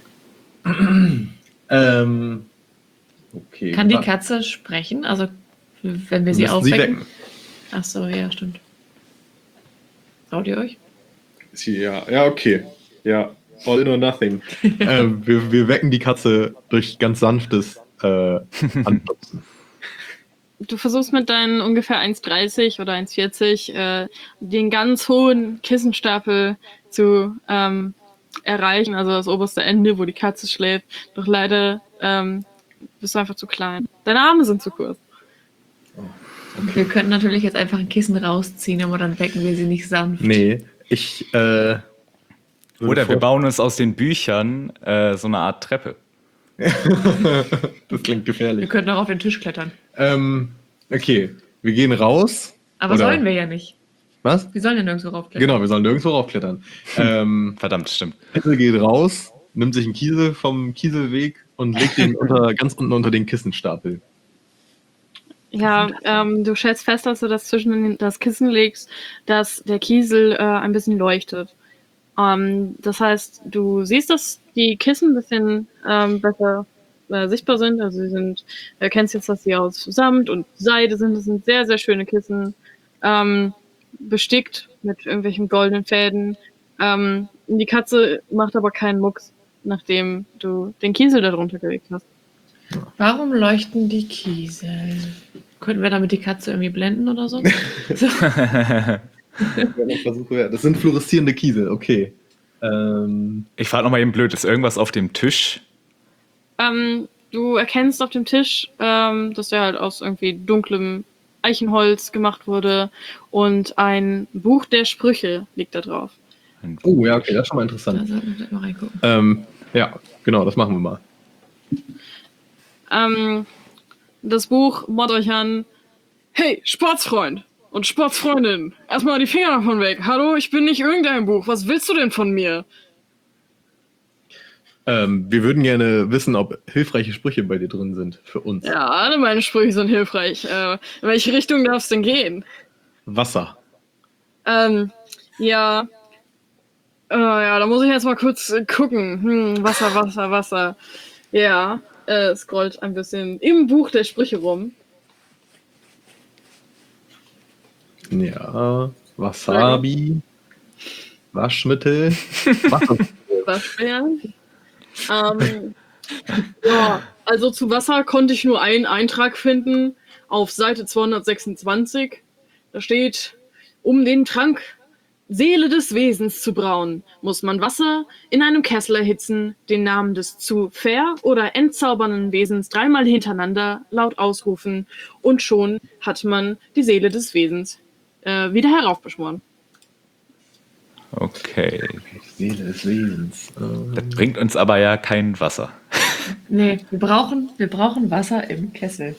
ähm, okay. Kann die wa- Katze sprechen? Also, wenn wir wir sie müssen sie aufwecken? wecken. Ach so, ja, stimmt. Traut ihr euch? Sie, ja, ja, okay. Ja, all in or nothing. ähm, wir, wir wecken die Katze durch ganz sanftes äh, anstupsen. Du versuchst mit deinen ungefähr eins dreißig oder eins vierzig äh, den ganz hohen Kissenstapel zu ähm, erreichen, also das oberste Ende, wo die Katze schläft. Doch leider ähm, bist du einfach zu klein. Deine Arme sind zu kurz. Wir könnten natürlich jetzt einfach ein Kissen rausziehen, aber dann wecken wir sie nicht sanft. Nee, ich. Äh, würde Oder wir vor- bauen uns aus den Büchern äh, so eine Art Treppe. Das klingt Wir gefährlich. könnten auch auf den Tisch klettern. Ähm, okay, wir gehen raus. Aber Oder- sollen wir ja nicht. Was? Wir sollen ja nirgendwo raufklettern. Genau, wir sollen nirgendwo raufklettern. ähm, Verdammt, stimmt. Hensel geht raus, nimmt sich einen Kiesel vom Kieselweg und legt ihn unter, ganz unten unter den Kissenstapel. Ja, ähm, du stellst fest, dass du das zwischen das Kissen legst, dass der Kiesel äh, ein bisschen leuchtet. Ähm, das heißt, du siehst, dass die Kissen ein bisschen ähm, besser äh, sichtbar sind. Also sie sind, du erkennst jetzt, dass sie aus Samt und Seide sind. Das sind sehr, sehr schöne Kissen. Ähm, bestickt mit irgendwelchen goldenen Fäden. Ähm, die Katze macht aber keinen Mucks, nachdem du den Kiesel da drunter gelegt hast. Warum leuchten die Kiesel? Könnten wir damit die Katze irgendwie blenden oder so? so. Das sind fluoreszierende Kiesel, okay. Ähm, Ich frage nochmal eben blöd, ist irgendwas auf dem Tisch? Ähm, du erkennst auf dem Tisch, ähm, dass der halt aus irgendwie dunklem Eichenholz gemacht wurde und ein Buch der Sprüche liegt da drauf. Ein oh ja, okay, das ist schon mal Da interessant. sollten wir gleich mal reingucken. Ähm, ja, genau, das machen wir mal. Ähm, das Buch motto euch an: Hey, Sportsfreund und Sportsfreundin, erstmal die Finger davon weg. Hallo, ich bin nicht irgendein Buch. Was willst du denn von mir? Ähm, wir würden gerne wissen, ob hilfreiche Sprüche bei dir drin sind für uns. Ja, alle meine Sprüche sind hilfreich. Äh, in welche Richtung darf es denn gehen? Wasser. Ähm, ja. Äh, ja, da muss ich jetzt mal kurz äh, gucken. Hm, Wasser, Wasser, Wasser. Ja, äh, scrollt ein bisschen im Buch der Sprüche rum. Ja, Wasabi, Waschmittel, Wasser. Waschbär. ähm, ja, also zu Wasser konnte ich nur einen Eintrag finden auf Seite zweihundertsechsundzwanzig. Da steht: Um den Trank Seele des Wesens zu brauen, muss man Wasser in einem Kessel erhitzen, den Namen des zu ver- oder entzaubernden Wesens dreimal hintereinander laut ausrufen, und schon hat man die Seele des Wesens äh, wieder heraufbeschworen. Okay. Seele des Wesens. Ähm, Das bringt uns aber ja kein Wasser. Nee, wir brauchen, wir brauchen Wasser im Kessel.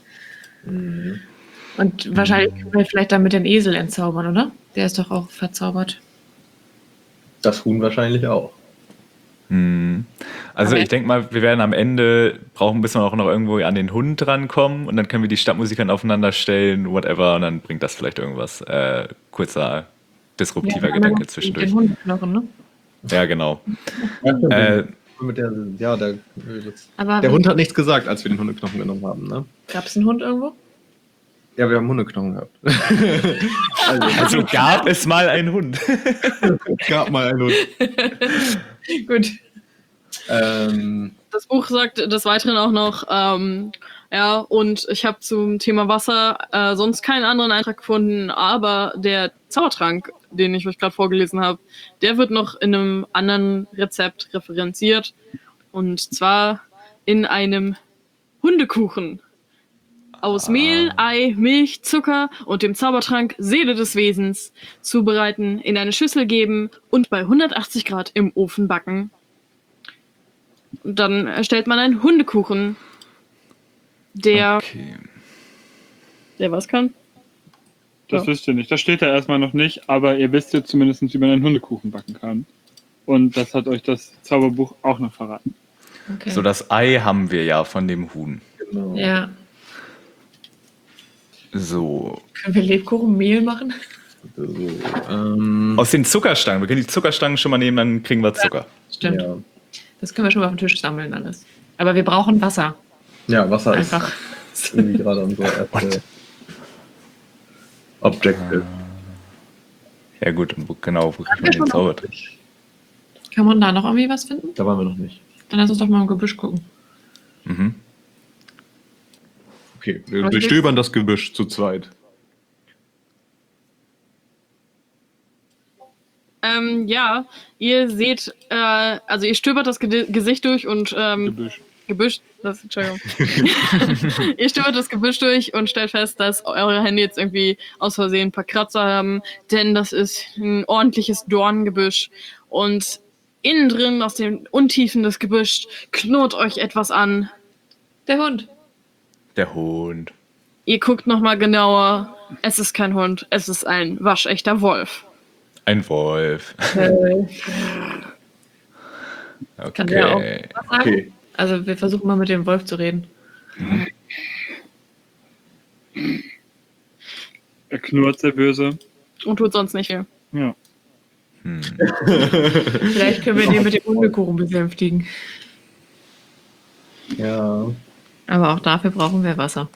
Und wahrscheinlich können wir vielleicht damit den Esel entzaubern, oder? Der ist doch auch verzaubert. Das Huhn wahrscheinlich auch. Hm. Also Aber- ich denke mal, wir werden am Ende brauchen, bis wir auch noch irgendwo an den Hund rankommen und dann können wir die Stadtmusikern aufeinander stellen, whatever, und dann bringt das vielleicht irgendwas. Äh, kurzer disruptiver wir haben Gedanke ja zwischendurch. Den Hundeknochen, ne? Ja, genau. Ja, Äh, mit der, ja, der, Aber der Hund hat nichts gesagt, als wir den Hundeknochen genommen haben, ne? gab es einen Hund irgendwo? Ja, wir haben Hundeknochen gehabt. also, also gab es mal einen Hund. es gab mal einen Hund. Gut. Ähm, Das Buch sagt des Weiteren auch noch, ähm, ja, und ich habe zum Thema Wasser äh, sonst keinen anderen Eintrag gefunden, aber der Zaubertrank, den ich euch gerade vorgelesen habe, der wird noch in einem anderen Rezept referenziert. Und zwar in einem Hundekuchen. Aus Mehl, Ei, Milch, Zucker und dem Zaubertrank Seele des Wesens zubereiten, in eine Schüssel geben und bei hundertachtzig Grad im Ofen backen. Und dann erstellt man einen Hundekuchen, der, Okay. der was kann? Das Ja. wisst ihr nicht. Das steht da erstmal noch nicht, aber ihr wisst jetzt zumindest, wie man einen Hundekuchen backen kann. Und das hat euch das Zauberbuch auch noch verraten. Okay. So, das Ei haben wir ja von dem Huhn. genau. ja. So. Können wir Lebkuchenmehl machen? So, ähm, Aus den Zuckerstangen. Wir können die Zuckerstangen schon mal nehmen, dann kriegen wir Zucker. Stimmt. ja. Das können wir schon mal auf den Tisch sammeln alles. Aber wir brauchen Wasser. ja, Wasser Einfach. ist irgendwie gerade unser erste Objective. Ja gut, und wo, genau, wo kriegt man den Zaubertrick? Kann man da noch irgendwie was finden? Da waren wir noch nicht. Dann lass uns doch mal im Gebüsch gucken. Mhm. Okay, wir Aber durchstöbern das Gebüsch zu zweit. Ähm, ja, ihr seht, äh, also ihr stöbert das Ge Gesicht durch und ähm, Gebüsch. Gebüsch, das, Entschuldigung. Ihr stöbert das Gebüsch durch und stellt fest, dass eure Hände jetzt irgendwie aus Versehen ein paar Kratzer haben, denn das ist ein ordentliches Dorngebüsch und innen drin, aus den Untiefen des Gebüschs, knurrt euch etwas an. Der Hund. Der Hund. Ihr guckt nochmal genauer. Es ist kein Hund, es ist ein waschechter Wolf. Ein Wolf. Äh, Kann der auch Okay. was sagen? Okay. Also wir versuchen mal mit dem Wolf zu reden. Er knurrt sehr böse. Und tut sonst nicht viel. Ja. Hm. Vielleicht können wir den mit dem Hundekuchen besänftigen. Ja. Aber auch dafür brauchen wir Wasser.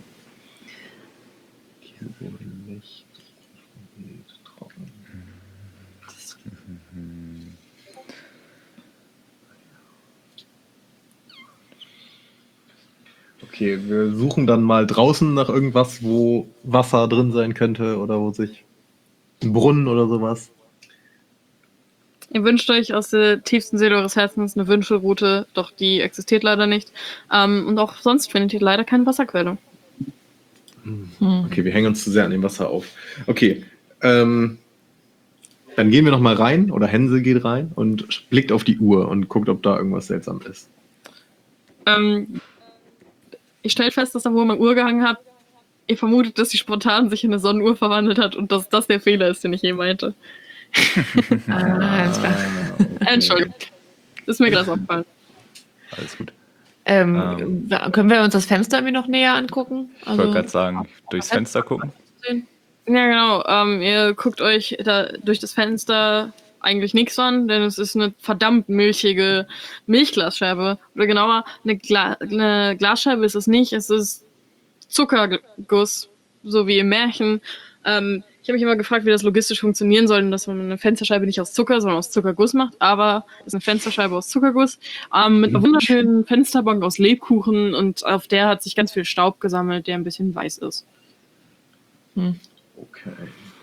Okay, wir suchen dann mal draußen nach irgendwas, wo Wasser drin sein könnte oder wo sich ein Brunnen oder sowas. Ihr wünscht euch aus der tiefsten Seele eures Herzens eine Wünschelrute, doch die existiert leider nicht. Ähm, und auch sonst findet ihr leider keine Wasserquelle. Hm. Okay, wir hängen uns zu sehr an dem Wasser auf. Okay, ähm, dann gehen wir noch mal rein, oder Hänsel geht rein und blickt auf die Uhr und guckt, ob da irgendwas seltsam ist. Ähm, ihr stellt fest, dass da, wo ihr mal Uhr gehangen habt, ihr vermutet, dass sie spontan sich in eine Sonnenuhr verwandelt hat und dass das der Fehler ist, den ich je meinte. Ah, alles klar. okay. Entschuldigung. Ist mir gerade aufgefallen. Alles gut. Ähm, können wir uns das Fenster irgendwie noch näher angucken? Ich wollte gerade sagen, durchs Fenster gucken. Ja, genau. Ähm, ihr guckt euch da durch das Fenster eigentlich nichts an, denn es ist eine verdammt milchige Milchglasscheibe. Oder genauer, eine, Gla eine Glasscheibe ist es nicht, es ist Zuckerguss, so wie im Märchen. Ähm, ich habe mich immer gefragt, wie das logistisch funktionieren soll, dass man eine Fensterscheibe nicht aus Zucker, sondern aus Zuckerguss macht, aber es ist eine Fensterscheibe aus Zuckerguss ähm, mit einer wunderschönen Fensterbank aus Lebkuchen und auf der hat sich ganz viel Staub gesammelt, der ein bisschen weiß ist. Hm. Okay.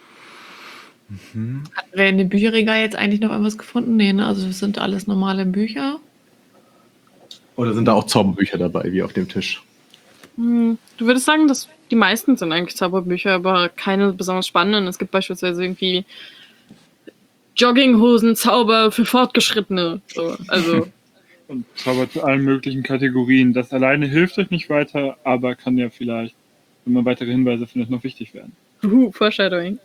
Mhm. Hatten wir in dem Bücherregal jetzt eigentlich noch irgendwas gefunden? Nee, ne? Also das sind alles normale Bücher. Oder sind da auch Zauberbücher dabei, wie auf dem Tisch? Hm, du würdest sagen, dass die meisten sind eigentlich Zauberbücher, aber keine besonders spannenden. Es gibt beispielsweise irgendwie Jogginghosen-Zauber für Fortgeschrittene. So, also, Und Zauber zu allen möglichen Kategorien. Das alleine hilft euch nicht weiter, aber kann ja vielleicht, wenn man weitere Hinweise findet, noch wichtig werden. uh, Foreshadowing.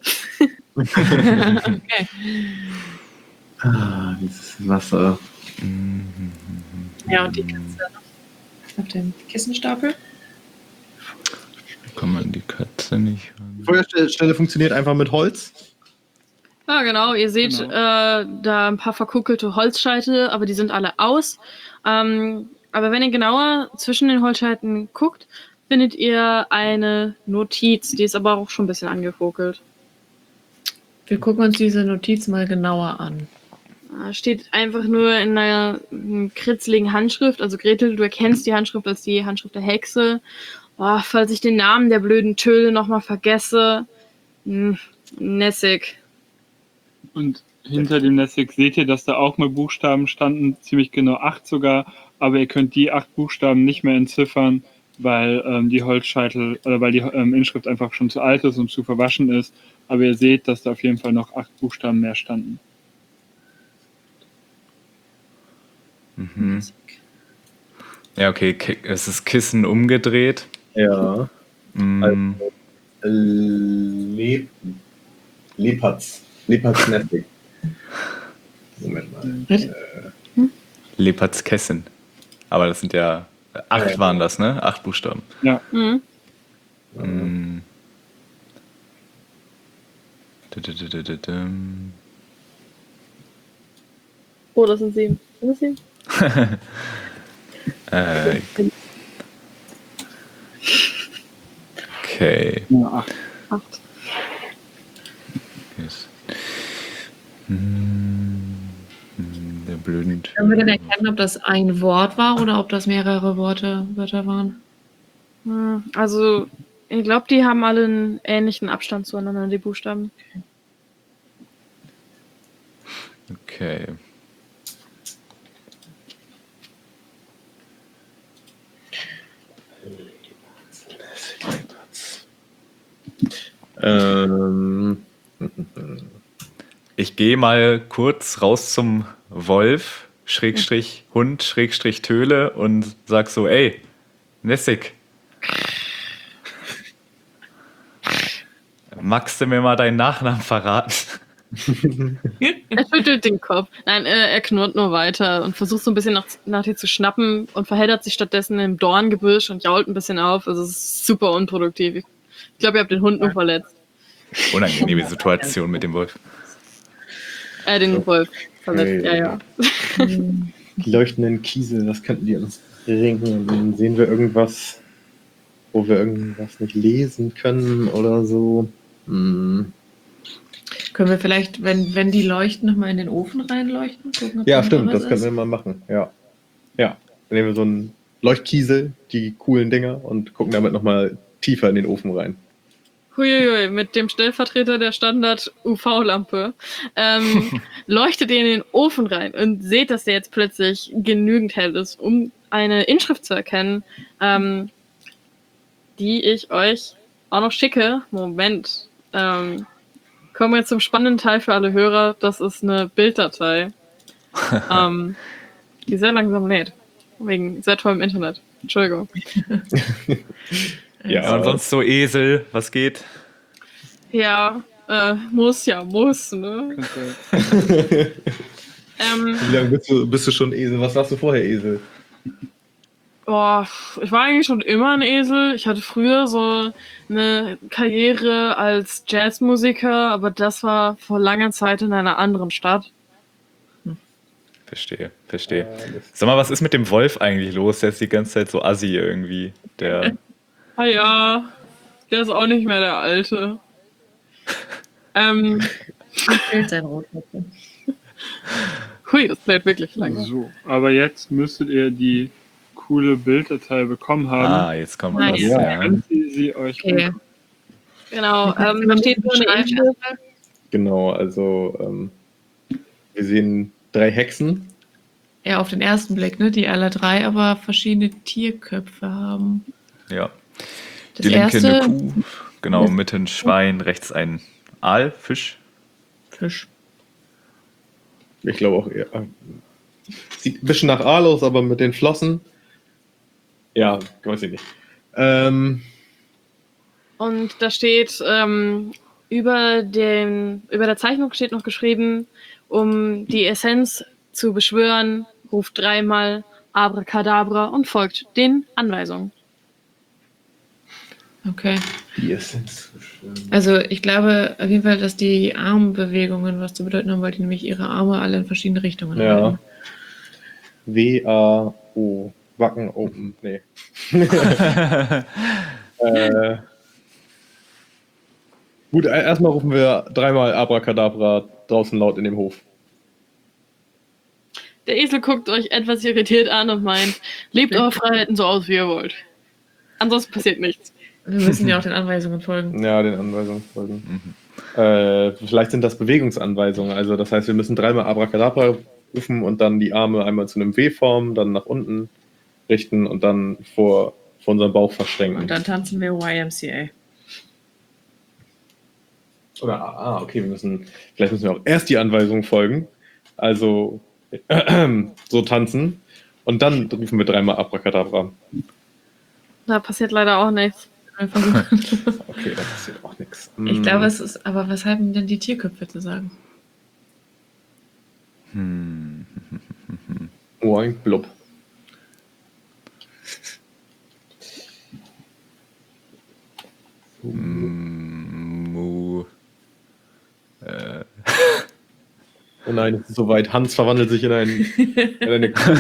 Okay. Ah, dieses Wasser. Ja, und die Katze auf dem Kissenstapel. Kann man die Katze nicht hören? Die Feuerstelle funktioniert einfach mit Holz. Ja, genau. Ihr seht Genau. äh, da ein paar verkuckelte Holzscheite, aber die sind alle aus. Ähm, aber wenn ihr genauer zwischen den Holzscheiten guckt, findet ihr eine Notiz. Die ist aber auch schon ein bisschen angekokelt. Wir gucken uns diese Notiz mal genauer an. Da steht einfach nur in einer mm, kritzeligen Handschrift. Also Gretel, du erkennst die Handschrift als die Handschrift der Hexe. Oh, falls ich den Namen der blöden Tüll nochmal vergesse. Hm, Nessig. Und hinter dem Nessig seht ihr, dass da auch mal Buchstaben standen, ziemlich genau acht sogar, aber ihr könnt die acht Buchstaben nicht mehr entziffern, weil ähm, die Holzscheitel oder weil die ähm, Inschrift einfach schon zu alt ist und zu verwaschen ist. Aber ihr seht, dass da auf jeden Fall noch acht Buchstaben mehr standen. Mhm. Ja, okay, Ki- es ist Kissen umgedreht. Ja. Mm, Leb Lepatz. Lepatz Netflix. Moment mal. Leopards Kessen. Aber das sind ja acht Ja. waren das, ne? Acht Buchstaben. Ja, Mhm. Mm. Dü-dü-dü-dü-dü-düm. Oh, das sind sieben. Sind das sieben? Äh, okay. ja acht. Acht. Yes. Mm, mm, Der blöden Tür. Können wir denn erkennen, ob das ein Wort war oder ob das mehrere Worte, Wörter waren? Hm, Also, ich glaube, die haben alle einen ähnlichen Abstand zueinander, die Buchstaben. Okay. Ähm, Ich gehe mal kurz raus zum Wolf, Schrägstrich Hund, Schrägstrich Töle und sag so, ey, Nessig. Magst du mir mal deinen Nachnamen verraten? Er schüttelt den Kopf. Nein, er, er knurrt nur weiter und versucht so ein bisschen nach, nach dir zu schnappen und verheddert sich stattdessen im Dorngebüsch und jault ein bisschen auf. Also es ist super unproduktiv. Ich glaube, ihr habt den Hund nur verletzt. Unangenehme Situation mit dem Wolf. Äh, den Wolf verletzt, ja, ja. Die leuchtenden Kiesel, was könnten die uns bringen? Und dann sehen wir irgendwas, wo wir irgendwas nicht lesen können oder so. Hm. Können wir vielleicht, wenn, wenn die leuchten, nochmal in den Ofen reinleuchten? Gucken, ob Ja, da stimmt, noch was das können wir ist? mal machen. Ja. Ja. Dann nehmen wir so einen Leuchtkiesel, die coolen Dinger, und gucken damit nochmal tiefer in den Ofen rein. Huiuiui, mit dem Stellvertreter der Standard-U V-Lampe ähm, leuchtet ihr in den Ofen rein und seht, dass der jetzt plötzlich genügend hell ist, um eine Inschrift zu erkennen, ähm, die ich euch auch noch schicke. Moment. Ähm, kommen wir zum spannenden Teil für alle Hörer. Das ist eine Bilddatei, ähm, die sehr langsam lädt. Wegen sehr tollem Internet. Entschuldigung. Ja, und sonst so Esel, was geht? Ja, äh, muss ja, muss, ne? Könnte- Ähm, Wie lange bist du, bist du schon Esel? Was warst du vorher, Esel? boah, ich war eigentlich schon immer ein Esel. Ich hatte früher so eine Karriere als Jazzmusiker, aber das war vor langer Zeit in einer anderen Stadt. Verstehe, verstehe. Sag mal, was ist mit dem Wolf eigentlich los? Der ist die ganze Zeit so assi irgendwie. Der, Ah ja, der ist auch nicht mehr der Alte. ähm, Fehlt sein Rotkäppchen. hui, das bleibt wirklich lange. So, aber jetzt müsstet ihr die coole Bilddatei bekommen haben. ah, jetzt kommt Nice. was. Ja. Ja. Könnt ihr sie euch Okay. Genau, ähm, da steht so eine Beschreiben Inschrift. erstmal? Genau, also ähm, wir sehen drei Hexen. Ja, auf den ersten Blick, ne? Die alle drei aber verschiedene Tierköpfe haben. ja. Das Die linke erste, eine Kuh, genau, Mitte ein Schwein, rechts ein Aal, Fisch. Fisch. Ich glaube auch eher. äh, Sieht ein bisschen nach Aal aus, aber mit den Flossen. Ja, weiß ich nicht. Ähm, Und da steht, ähm, über, den, über der Zeichnung steht noch geschrieben, um die Essenz zu beschwören, ruft dreimal Abracadabra und folgt den Anweisungen. Okay. die Essenz. Also ich glaube auf jeden Fall, dass die Armbewegungen was zu bedeuten haben, weil die nämlich ihre Arme alle in verschiedene Richtungen Ja. halten. W A O. Wacken Open. Nee. äh, gut, e- erstmal rufen wir dreimal Abracadabra draußen laut in dem Hof. Der Esel guckt euch etwas irritiert an und meint, lebt eure Freiheiten so aus, wie ihr wollt. Ansonsten passiert nichts. Wir müssen ja auch den Anweisungen folgen. Ja, den Anweisungen folgen. Äh, vielleicht sind das Bewegungsanweisungen. Also das heißt, wir müssen dreimal Abracadabra rufen und dann die Arme einmal zu einem W formen, dann nach unten richten und dann vor, vor unserem Bauch verschränken. Und dann tanzen wir Y M C A. Oder, ah, okay, wir müssen, vielleicht müssen wir auch erst die Anweisungen folgen. Also so tanzen. Und dann rufen wir dreimal Abracadabra. Da passiert leider auch nichts. Einfach so. Okay, das passiert auch nichts. Ich glaube, es ist, aber was haben denn die Tierköpfe zu sagen? Hm. Oink, blub. Mm, Mu. Äh, Oh nein, es ist soweit. Hans verwandelt sich in, ein, in eine Kuh.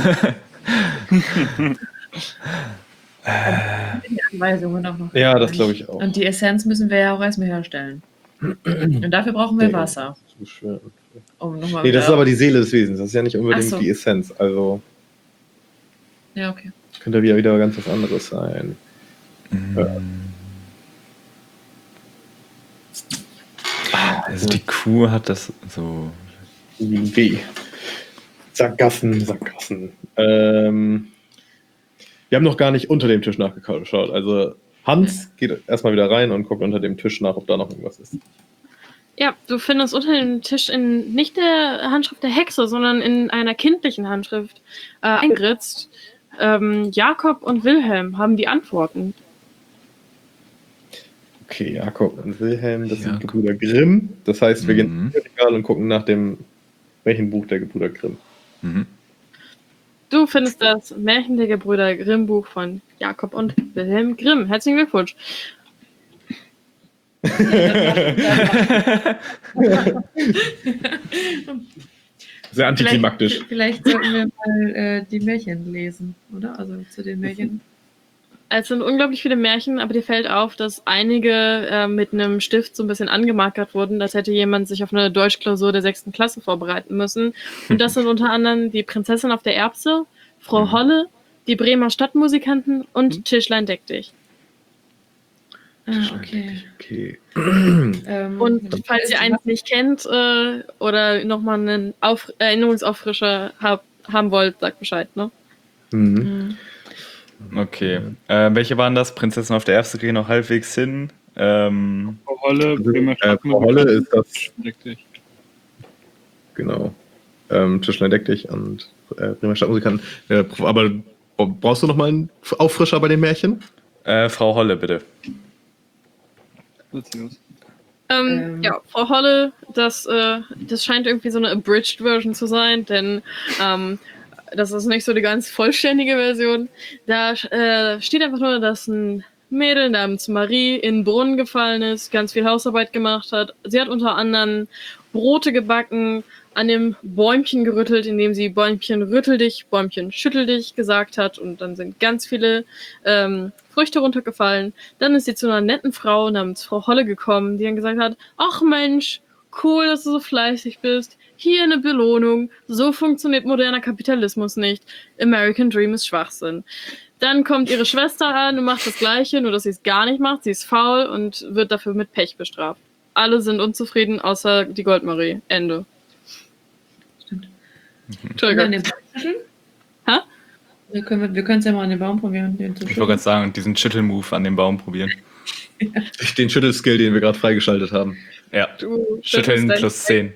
Die Anweisungen auch noch. Ja, das glaube ich auch. Und die Essenz müssen wir ja auch erstmal herstellen. Und dafür brauchen wir Wasser. Zu schwer. Um nochmal Nee, das ist wieder- aber die Seele des Wesens. Das ist ja nicht unbedingt Ach so. die Essenz. Also Ja, okay. könnte wieder, wieder ganz was anderes sein. Also die Kuh hat das so. W. Sackgassen, Sackgassen. Ähm, wir haben noch gar nicht unter dem Tisch nachgeschaut. Also Hans geht erstmal wieder rein und guckt unter dem Tisch nach, ob da noch irgendwas ist. Ja, du findest unter dem Tisch in nicht der Handschrift der Hexe, sondern in einer kindlichen Handschrift äh, eingeritzt. Ähm, Jakob und Wilhelm haben die Antworten. Okay, Jakob und Wilhelm, das sind Jakob. Gebrüder Grimm. Das heißt, wir Mhm. gehen ins Regal und gucken nach dem Märchenbuch der Gebrüder Grimm. Mhm. Du findest das Märchen der Gebrüder Grimm Buch von Jakob und Wilhelm Grimm. Herzlichen Glückwunsch. Sehr antiklimaktisch. Vielleicht, vielleicht sollten wir mal äh, die Märchen lesen, oder? Also zu den Märchen. Es sind unglaublich viele Märchen, aber dir fällt auf, dass einige äh, mit einem Stift so ein bisschen angemarkert wurden, als hätte jemand sich auf eine Deutschklausur der sechsten Klasse vorbereiten müssen. Und das sind unter anderem die Prinzessin auf der Erbse, Frau Mhm. Holle, die Bremer Stadtmusikanten und Tischlein deck dich. Ah, okay. Okay. Ähm, Und falls ihr eins nicht kennt äh, oder nochmal einen Auf Erinnerungsauffrischer hab, haben wollt, sagt Bescheid, ne? Mhm. Mhm. Okay. Äh, welche waren das? Prinzessin auf der Erbse kriegen noch halbwegs hin. Ähm, Frau Holle, Bremer Äh, Frau Holle ist das, Deck dich. genau. Ähm, Tischlein deck dich und äh, Bremer Stadtmusikanten. Äh, aber brauchst du noch mal einen Auffrischer bei den Märchen? äh, Frau Holle, bitte. Lucius. Ähm, Ähm. Ja, Frau Holle, das, äh, das scheint irgendwie so eine abridged Version zu sein, denn ähm, das ist nicht so die ganz vollständige Version. Da äh, steht einfach nur, dass ein Mädel namens Marie in den Brunnen gefallen ist, ganz viel Hausarbeit gemacht hat. Sie hat unter anderem Brote gebacken, an dem Bäumchen gerüttelt, indem sie Bäumchen rüttel dich, Bäumchen schüttel dich gesagt hat, und dann sind ganz viele ähm, Früchte runtergefallen. Dann ist sie zu einer netten Frau namens Frau Holle gekommen, die dann gesagt hat, ach Mensch, cool, dass du so fleißig bist. Hier eine Belohnung. So funktioniert moderner Kapitalismus nicht. American Dream ist Schwachsinn. Dann kommt ihre Schwester an und macht das Gleiche, nur dass sie es gar nicht macht. Sie ist faul und wird dafür mit Pech bestraft. Alle sind unzufrieden, außer die Goldmarie. Ende. Stimmt. Entschuldigung. Können wir an den Baum schütteln? Hä? Wir können wir können es ja mal an den Baum probieren. Den zu Ich wollte gerade sagen, diesen Schüttelmove an dem Baum probieren. Den Schüttelskill, den wir gerade freigeschaltet haben. Ja. Du Schütteln schüttelst plus zehn.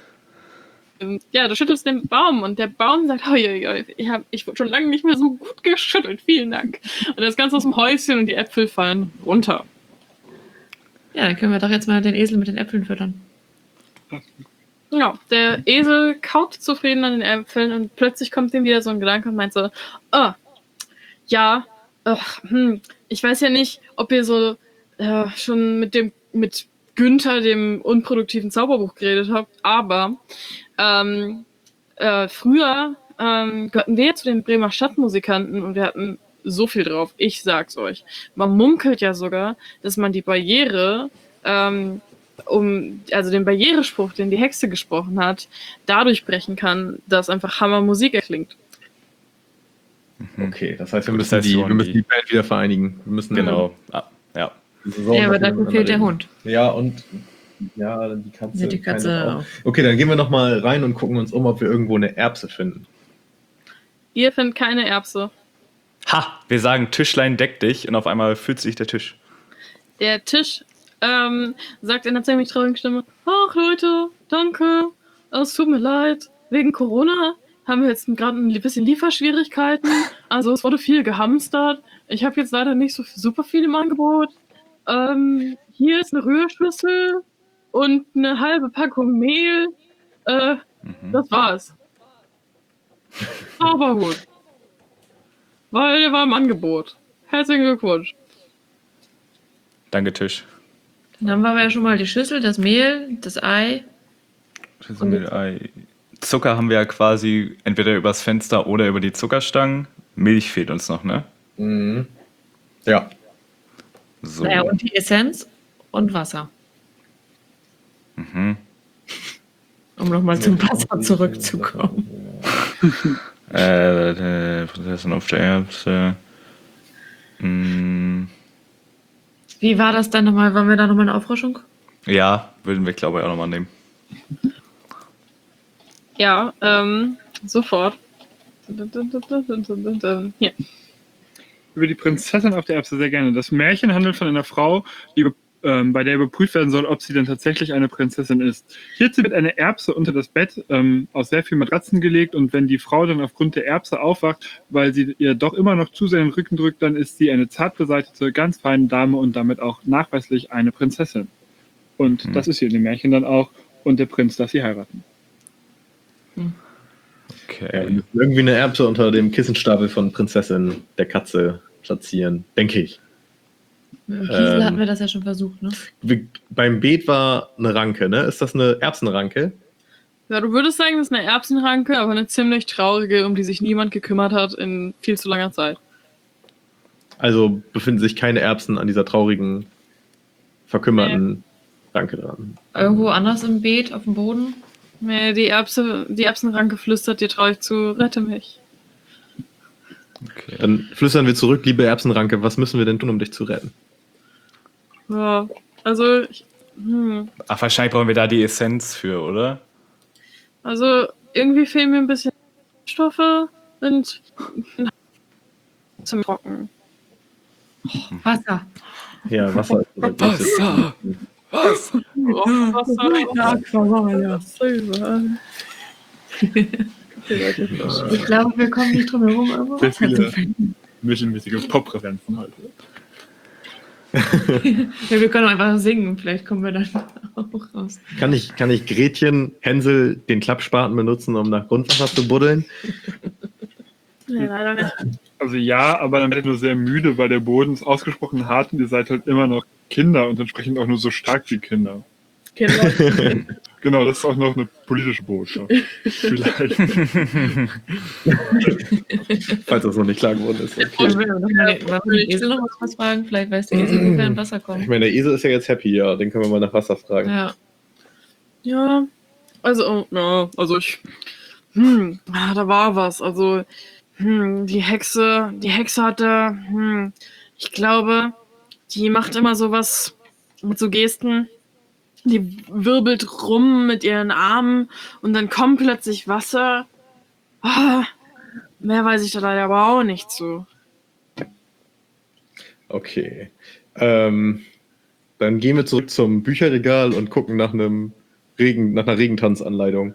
den- Ja, du schüttelst den Baum und der Baum sagt, oi, oi, oi, ich habe ich wurde schon lange nicht mehr so gut geschüttelt, vielen Dank. Und das Ganze aus dem Häuschen und die Äpfel fallen runter. Ja, dann können wir doch jetzt mal den Esel mit den Äpfeln füttern. Ja, der Esel kaut zufrieden an den Äpfeln und plötzlich kommt ihm wieder so ein Gedanke und meint so, oh, ja, ach, hm, ich weiß ja nicht, ob ihr so äh, schon mit dem, mit Günther, dem unproduktiven Zauberbuch, geredet habt, aber ähm, äh, früher ähm, gehörten wir zu den Bremer Stadtmusikanten und wir hatten so viel drauf, ich sag's euch. Man munkelt ja sogar, dass man die Barriere ähm, um, also den Barrierespruch, den die Hexe gesprochen hat, dadurch brechen kann, dass einfach Hammermusik erklingt. Okay, das heißt, wir Gut, müssen, das heißt, die, wir wir wollen müssen die- die Band wieder vereinigen. Wir müssen Genau. Ah, ja. So, Ja, aber dass wir dafür fehlt der miteinander Hund. reden. Ja, und ja, die Katze. Ja, die Katze keine auch. Okay, dann gehen wir noch mal rein und gucken uns um, ob wir irgendwo eine Erbse finden. Ihr findet keine Erbse. Ha! Wir sagen Tischlein deck dich und auf einmal fühlt sich der Tisch. Der Tisch ähm, sagt in einer ziemlich traurigen Stimme, ach Leute, danke, es tut mir leid, wegen Corona haben wir jetzt gerade ein bisschen Lieferschwierigkeiten, also es wurde viel gehamstert, ich habe jetzt leider nicht so super viel im Angebot. Ähm, hier ist eine Rührschüssel und eine halbe Packung Mehl, äh, Mhm. das war's. Aber gut. Weil der war im Angebot. Herzlichen Glückwunsch. Danke, Tisch. Dann haben wir aber ja schon mal die Schüssel, das Mehl, das Ei. Schüssel mit Ei. Zucker haben wir ja quasi entweder übers Fenster oder über die Zuckerstangen. Milch fehlt uns noch, ne? Mhm. Ja. So. Naja, und die Essenz und Wasser. Mhm. Um nochmal zum Wasser zurückzukommen. Äh, äh, Prinzessin auf der Erbse. Mm, Wie war das dann nochmal? Wollen wir da nochmal eine Auffrischung? Ja, würden wir, glaube ich, auch nochmal nehmen. Ja, ähm, sofort. Hier. Über die Prinzessin auf der Erbse sehr gerne. Das Märchen handelt von einer Frau, die, ähm, bei der überprüft werden soll, ob sie denn tatsächlich eine Prinzessin ist. Hierzu wird eine Erbse unter das Bett ähm, aus sehr vielen Matratzen gelegt und wenn die Frau dann aufgrund der Erbse aufwacht, weil sie ihr doch immer noch zu sehr den Rücken drückt, dann ist sie eine zart beseitete, ganz feine Dame und damit auch nachweislich eine Prinzessin. Und Hm. das ist hier in dem Märchen dann auch und der Prinz darf sie heiraten. Okay. Ja, wir müssen irgendwie eine Erbse unter dem Kissenstapel von Prinzessin der Katze platzieren, denke ich. Mit dem Kiesel Ähm. hatten wir das ja schon versucht, ne? Wir, beim Beet war eine Ranke, ne? Ist das eine Erbsenranke? Ja, du würdest sagen, das ist eine Erbsenranke, aber eine ziemlich traurige, um die sich niemand gekümmert hat in viel zu langer Zeit. Also befinden sich keine Erbsen an dieser traurigen, verkümmerten Ranke dran. Irgendwo anders im Beet, auf dem Boden? Nee, die, Erbse, die Erbsenranke flüstert dir traurig zu, rette mich. okay. Dann flüstern wir zurück, liebe Erbsenranke, was müssen wir denn tun, um dich zu retten? Ja, also, ich, hm, Ach, wahrscheinlich brauchen wir da die Essenz für, oder? also irgendwie fehlen mir ein bisschen Stoffe und zum Trocken. Wasser. Ja, Wasser ist unser größtes- Wasser! Was? Ich glaube, wir kommen nicht drum herum, irgendwo Sehr Wasser zu viele finden. mittelmäßige Pop-Referenzen heute. Ja, wir können auch einfach singen, vielleicht kommen wir dann auch raus. Kann ich, kann ich Gretchen, Hänsel, den Klappspaten benutzen, um nach Grundwasser zu buddeln? Nee, leider nicht. Also ja, aber dann werdet ihr nur sehr müde, weil der Boden ist ausgesprochen hart und ihr seid halt immer noch Kinder und entsprechend auch nur so stark wie Kinder. Kinder. Genau, das ist auch noch eine politische Botschaft. Vielleicht. Falls das noch nicht klar geworden ist. Okay. Wollen wir noch mal den, wollen wir den Esel noch was, was fragen? Vielleicht weiß der Esel, wo wir an Wasser Ich kommen. meine, der Esel ist ja jetzt happy, ja. Den können wir mal nach Wasser fragen. Ja. Ja, also, ja, also ich, hm, ah, da war was. Also, hm, die Hexe, die Hexe hatte, hm, ich glaube, die macht immer sowas mit so Gesten. Die wirbelt rum mit ihren Armen und dann kommt plötzlich Wasser. Ah, mehr weiß ich da leider aber auch nicht zu. Okay. Ähm, dann gehen wir zurück zum Bücherregal und gucken nach einem Regen, nach einer Regentanzanleitung.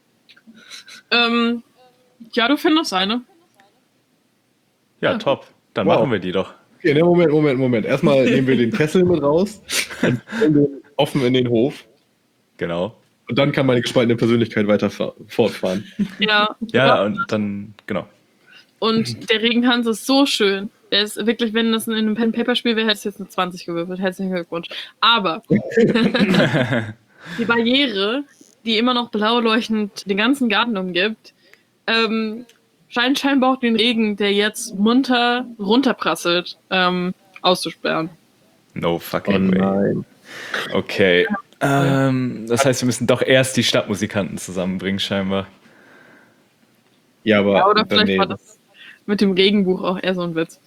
Ähm, ja, du findest eine. Ja, top. Dann Wow. machen wir die doch. Okay, ne, Moment, Moment, Moment. Erstmal nehmen wir den Kessel mit raus und stellen den offen in den Hof. Genau. Und dann kann meine gespaltene Persönlichkeit weiter fa- fortfahren. Ja. Ja, und dann, genau. Und der Regentanz ist so schön. Der ist wirklich, wenn das in einem Pen-Paper-Spiel wäre, hättest du jetzt eine zwanzig gewürfelt. Herzlichen Glückwunsch. Aber die Barriere, die immer noch blau leuchtend den ganzen Garten umgibt, ähm, scheint scheinbar auch den Regen, der jetzt munter runterprasselt, ähm, auszusperren. No Oh fucking way. nein. Okay. Ähm, das heißt, wir müssen doch erst die Stadtmusikanten zusammenbringen, scheinbar. Ja, aber Ja, oder dann vielleicht nee. war das mit dem Regenbuch auch eher so ein Witz.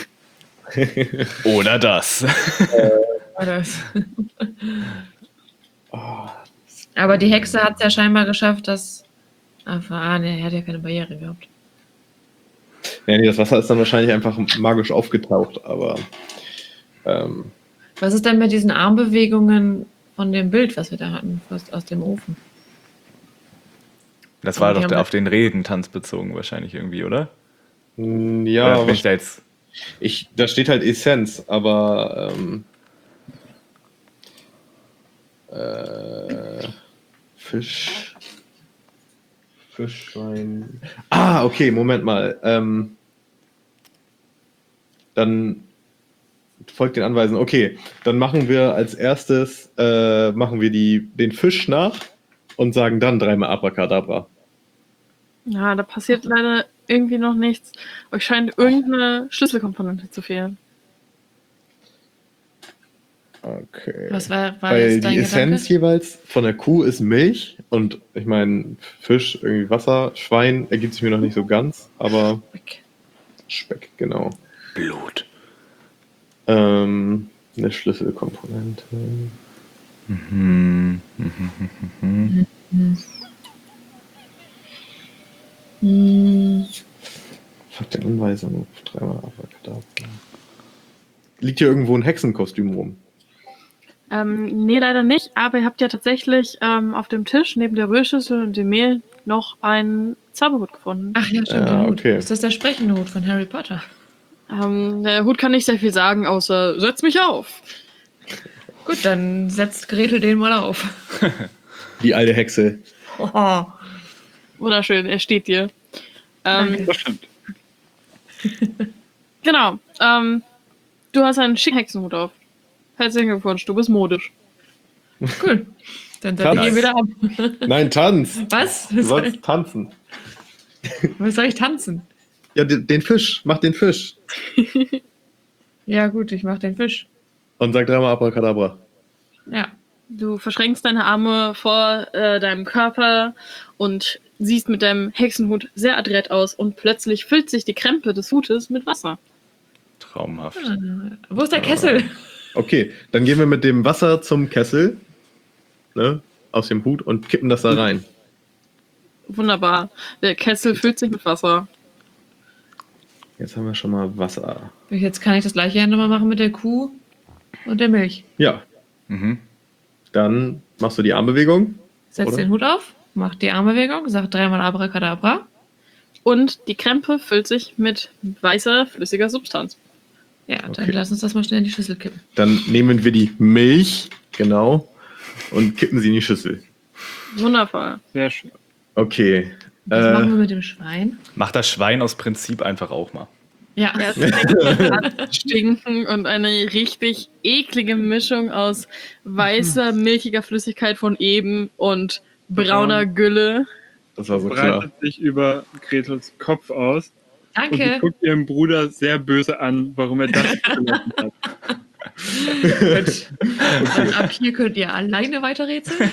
Oder das. War das. Oh, Aber die Hexe hat es ja scheinbar geschafft, dass. Ach, ah, nee, er hat ja keine Barriere gehabt. ja, nee, das Wasser ist dann wahrscheinlich einfach magisch aufgetaucht, aber ähm, Was ist denn mit diesen Armbewegungen von dem Bild, was wir da hatten, fast aus dem Ofen? Das war Aber die doch haben der, wir- auf den Regentanz bezogen wahrscheinlich irgendwie, oder? mh, Oder ja, bin aber ich da jetzt. ich, da steht halt Essenz, aber ähm, äh, Fisch, Fischwein. Ah, okay, Moment mal. Ähm, dann folgt den Anweisungen. Okay, dann machen wir als erstes äh, machen wir die, den Fisch nach und sagen dann dreimal Abracadabra. Ja, da passiert leider irgendwie noch nichts. Euch scheint irgendeine Schlüsselkomponente zu fehlen. Okay. Was war, war Weil jetzt dein die Essenz Gedanke? jeweils von der Kuh ist Milch und ich meine Fisch, irgendwie Wasser, Schwein ergibt sich mir noch nicht so ganz, aber Speck, genau. Blut. Ähm, Eine Schlüsselkomponente. Mhm. Mhm. Mhm. Hm. Fuck den Anweisung. Dreimal Abracadabra. Liegt hier irgendwo ein Hexenkostüm rum? Ähm, nee, leider nicht, aber ihr habt ja tatsächlich ähm, auf dem Tisch neben der Rührschüssel und dem Mehl noch einen Zauberhut gefunden. Ach ja, stimmt, Ja, der Hut. okay. Ist das der sprechende Hut von Harry Potter? Ähm, der Hut kann nicht sehr viel sagen, außer setz mich auf. Gut, dann setzt Gretel den mal auf. Die alte Hexe. Oh, Wunderschön, er steht dir. Ähm, Danke. Das stimmt. genau. Ähm, du hast einen schicken Hexenhut auf. Herzlichen Glückwunsch, du bist modisch. Cool. Dann setze ich Tanz. ihn wieder ab. Nein, tanz! Was? Du Was soll, sollst tanzen. was soll ich tanzen? Ja, den, den Fisch. Mach den Fisch. Ja gut, ich mach den Fisch. Und sag dreimal Abracadabra. Ja. Du verschränkst deine Arme vor äh, deinem Körper und siehst mit deinem Hexenhut sehr adrett aus und plötzlich füllt sich die Krempe des Hutes mit Wasser. Traumhaft. Ah, wo ist der Kessel? Okay, dann gehen wir mit dem Wasser zum Kessel. Ne? Aus dem Hut und kippen das da rein. Wunderbar. Der Kessel füllt sich mit Wasser. Jetzt haben wir schon mal Wasser. Jetzt kann ich das gleiche ja nochmal machen mit der Kuh und der Milch. Ja, Mhm. dann machst du die Armbewegung. Setz Oder? den Hut auf, mach die Armbewegung, sag dreimal Abracadabra. Und die Krempe füllt sich mit weißer, flüssiger Substanz. Ja, dann Okay. lass uns das mal schnell in die Schüssel kippen. Dann nehmen wir die Milch, genau, und kippen sie in die Schüssel. Wundervoll. Sehr schön. Okay. Was Äh, machen wir mit dem Schwein? Mach das Schwein aus Prinzip einfach auch mal. Ja, Ja, es hat Stinken und eine richtig eklige Mischung aus weißer, milchiger Flüssigkeit von eben und brauner Gülle. das war so klar. Breitet sich über Gretels Kopf aus und sie danke. guckt ihren Bruder sehr böse an, warum er das gelassen hat. Gut. Und ab hier könnt ihr alleine weiter rätseln.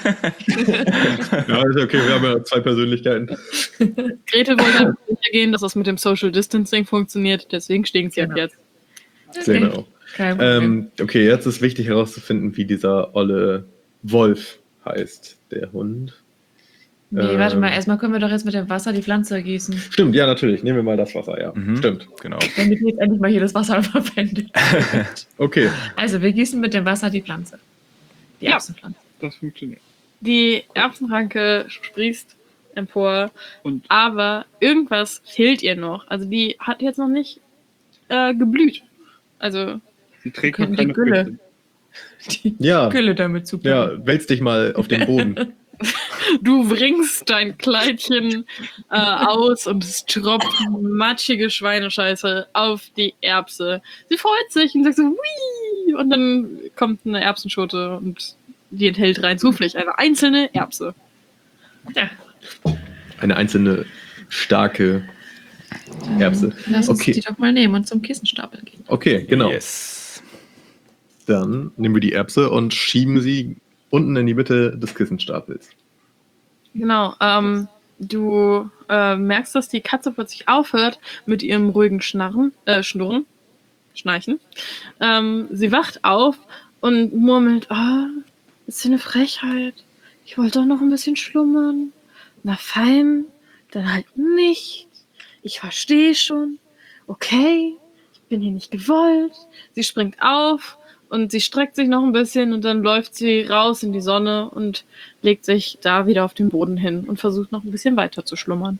Ja, ist okay, wir haben ja zwei Persönlichkeiten. Gretel wollte einfach sicher gehen, dass das mit dem Social Distancing funktioniert, deswegen stinkt sie ab Genau. jetzt. Sehr genau. Kein Problem. Ähm, okay, jetzt ist wichtig herauszufinden, wie dieser olle Wolf heißt, der Hund. nee, warte ähm, mal, erstmal können wir doch jetzt mit dem Wasser die Pflanze gießen. Stimmt, ja, natürlich. Nehmen wir mal das Wasser, ja. Mhm. Stimmt. Genau. Damit jetzt endlich mal hier das Wasser verwendet. Okay. Also, wir gießen mit dem Wasser die Pflanze. Die Ja. Erbsenpflanze. Das funktioniert. Die Erbsenranke sprießt empor, Und aber irgendwas fehlt ihr noch. Also die hat jetzt noch nicht äh, geblüht. Also sie trägt Wir noch können die keine Gülle. Früchte. Die Ja. Gülle damit zu Ja, wälz dich mal auf den Boden. du wringst dein Kleidchen äh, aus und es tropft matschige Schweinescheiße auf die Erbse. Sie freut sich und sagt so, Wii! Und dann kommt eine Erbsenschote und die enthält rein zufällig eine einzelne Erbse. Ja. Eine einzelne starke Erbse. Lass uns Okay. die doch mal nehmen und zum Kissenstapel gehen. Okay, genau. Yes. Dann nehmen wir die Erbse und schieben sie unten in die Mitte des Kissenstapels. Genau, ähm, du äh, merkst, dass die Katze plötzlich aufhört mit ihrem ruhigen Schnarren, äh, Schnurren, Schnarchen. Ähm, sie wacht auf und murmelt, oh, ist hier eine Frechheit. Ich wollte doch noch ein bisschen schlummern. Na fein, dann halt nicht. Ich verstehe schon. Okay, ich bin hier nicht gewollt. Sie springt auf und sie streckt sich noch ein bisschen und dann läuft sie raus in die Sonne und legt sich da wieder auf den Boden hin und versucht noch ein bisschen weiter zu schlummern.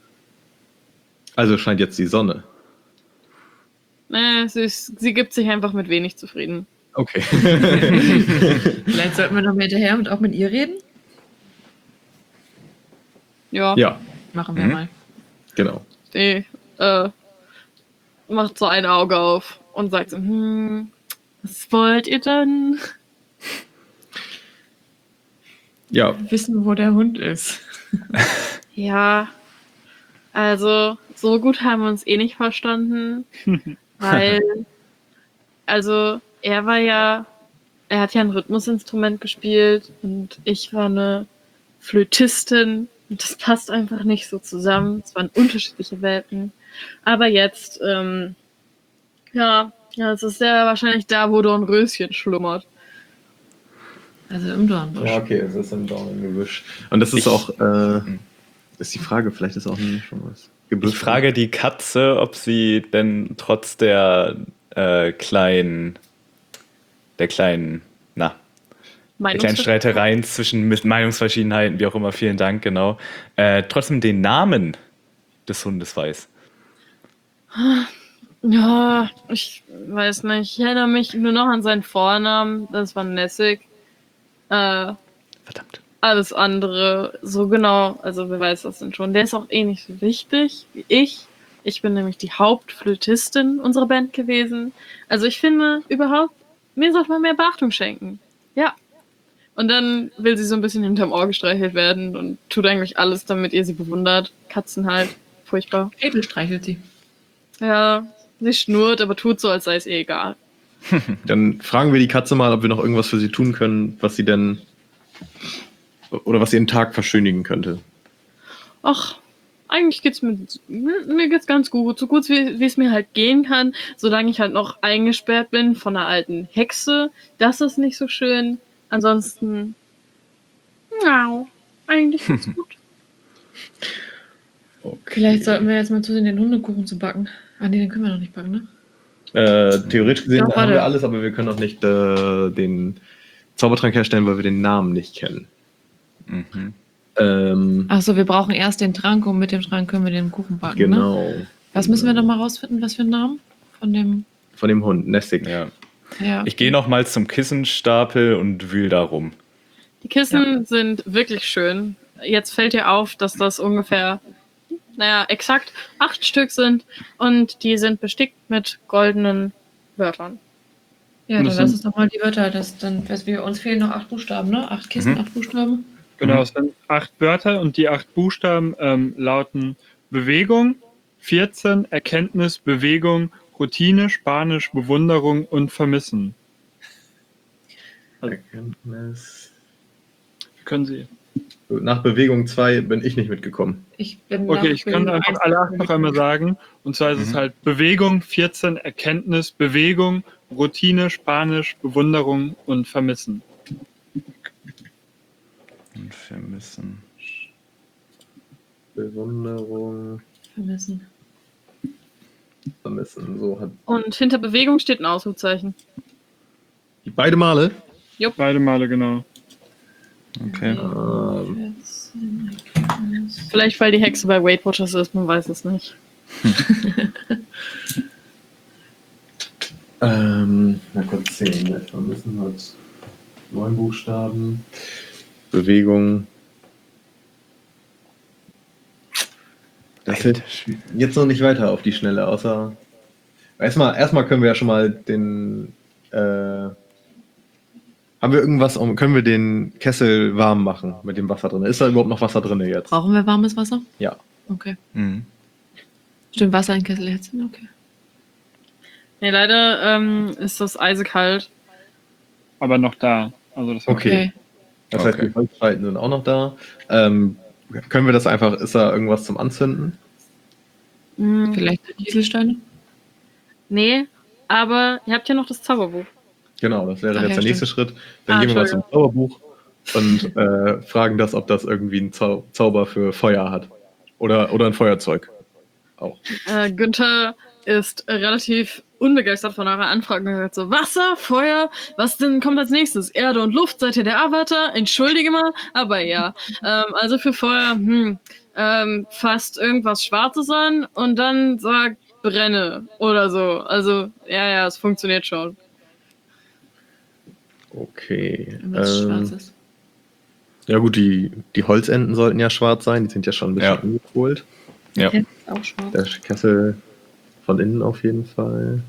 Also scheint jetzt die Sonne. Äh, sie, ist, sie gibt sich einfach mit wenig zufrieden. Okay. Vielleicht sollten wir noch mehr hinterher und auch mit ihr reden. Ja, Ja, Machen wir Mhm. mal. genau. die äh, macht so ein Auge auf und sagt so, hm, was wollt ihr denn? Ja, Wissen, wo der Hund ist. Ja, also so gut haben wir uns eh nicht verstanden, weil, also er war ja, er hat ja ein Rhythmusinstrument gespielt und ich war eine Flötistin und das passt einfach nicht so zusammen. Es waren unterschiedliche Welten. Aber jetzt, ähm, ja, Ja, es ist ja wahrscheinlich da, wo Dornröschen schlummert. Also im Dornbusch. Ja, okay, es ist im Dornengebüsch. Und das ist Ich- auch, äh, ist die Frage, vielleicht ist auch nicht schon was. Gebüsch. Ich frage die Katze, ob sie denn trotz der äh, kleinen, der kleinen, na, der kleinen Streitereien zwischen mit Meinungsverschiedenheiten, wie auch immer, vielen Dank, genau, äh, trotzdem den Namen des Hundes weiß. Ja, ich weiß nicht. Ich erinnere mich nur noch an seinen Vornamen. Das war Nessig. Äh, Verdammt. alles andere, so genau, also wer weiß das denn schon. Der ist auch eh nicht so wichtig wie ich. Ich bin nämlich die Hauptflötistin unserer Band gewesen. Also ich finde überhaupt, mir sollte man mehr Beachtung schenken. Ja. Und dann will sie so ein bisschen hinterm Ohr gestreichelt werden und tut eigentlich alles, damit ihr sie bewundert. Katzen halt. Furchtbar. Edel streichelt sie. Ja, sie schnurrt, aber tut so, als sei es ihr egal. Dann fragen wir die Katze mal, ob wir noch irgendwas für sie tun können, was sie denn oder was ihren Tag verschönigen könnte. Ach, eigentlich geht's mir, mir geht's ganz gut. So gut, wie, wie es mir halt gehen kann, solange ich halt noch eingesperrt bin von einer alten Hexe. Das ist nicht so schön. Ansonsten, ja, eigentlich geht's gut. Vielleicht sollten wir jetzt mal zusehen, den Hundekuchen zu backen. Ah, nee, den können wir noch nicht backen, ne? Äh, theoretisch gesehen Doch, haben warte. wir alles, aber wir können auch nicht äh, den Zaubertrank herstellen, weil wir den Namen nicht kennen. Mhm. Ähm, Achso, wir brauchen erst den Trank und mit dem Trank können wir den Kuchen backen, ne? genau. Was müssen wir nochmal rausfinden? Was für einen Namen? Von dem... Von dem Hund, Nessig. Ja. Ja. Ich gehe noch mal zum Kissenstapel und wühl da rum. Die Kissen sind wirklich schön. Jetzt fällt dir auf, dass das ungefähr, naja, exakt acht Stück sind und die sind bestickt mit goldenen Wörtern. Ja, dann Das lass sind- uns doch mal die Wörter, das dann, was wir, uns fehlen noch acht Buchstaben, ne? Acht Kissen, Mhm. acht Buchstaben. Genau, es sind acht Wörter und die acht Buchstaben ähm, lauten Bewegung, vierzehn, Erkenntnis, Bewegung, Routine, Spanisch, Bewunderung und Vermissen. Erkenntnis. Wie können Sie? Nach Bewegung zwei bin ich nicht mitgekommen. Ich bin Okay, nach ich kann Bewegung einfach eins alle acht noch einmal sagen. Und zwar ist es Mhm. halt Bewegung, vierzehn, Erkenntnis, Bewegung, Routine, Spanisch, Bewunderung und Vermissen. Und vermissen. Bewunderung, vermissen. vermissen. So hat Und hinter Bewegung steht ein Ausrufezeichen. die beide Male. Beide Male, genau. Okay. Ähm, vierzehn, Erkenntnis. Vielleicht, weil die Hexe bei Weight Watchers ist, man weiß es nicht. ähm, na kurz zählen. Vermissen hat neun Buchstaben. Bewegung. Das hilft jetzt noch nicht weiter auf die Schnelle, außer. Erstmal, erstmal können wir ja schon mal den. Äh, haben wir irgendwas, um, können wir den Kessel warm machen mit dem Wasser drin? Ist da überhaupt noch Wasser drin jetzt? Brauchen wir warmes Wasser? Ja. Okay. Mhm. Stimmt, Wasser in Kessel erhitzen, okay. Nee, leider ähm, ist das eisekalt. Aber noch da. Also das war Okay. Das heißt, Okay. die Holzspalten sind auch noch da. Ähm, können wir das einfach, ist da irgendwas zum Anzünden? Hm, Vielleicht Dieselsteine? Nee, aber ihr habt ja noch das Zauberbuch. Genau, das wäre Ach jetzt ja, der nächste Schritt. Dann Ah, gehen wir mal zum Zauberbuch und äh, fragen das, ob das irgendwie einen Zau Zauber für Feuer hat. Oder, oder ein Feuerzeug. Auch. Äh, Günther ist relativ unbegeistert von eurer Anfrage und sagt so, Wasser, Feuer, was denn kommt als nächstes? Erde und Luft, seid ihr der Avatar? Entschuldige mal, aber ja. Ähm, also für Feuer, hm, ähm, fasst irgendwas Schwarzes an und dann sagt brenne oder so. Also, ja, ja, es funktioniert schon. Okay. Irgendwas Ähm, Schwarzes. ja gut, die, die Holzenden sollten ja schwarz sein. Die sind ja schon ein bisschen Ja. angekohlt. Ja. Ja, auch schwarz. Der Kessel von innen auf jeden Fall.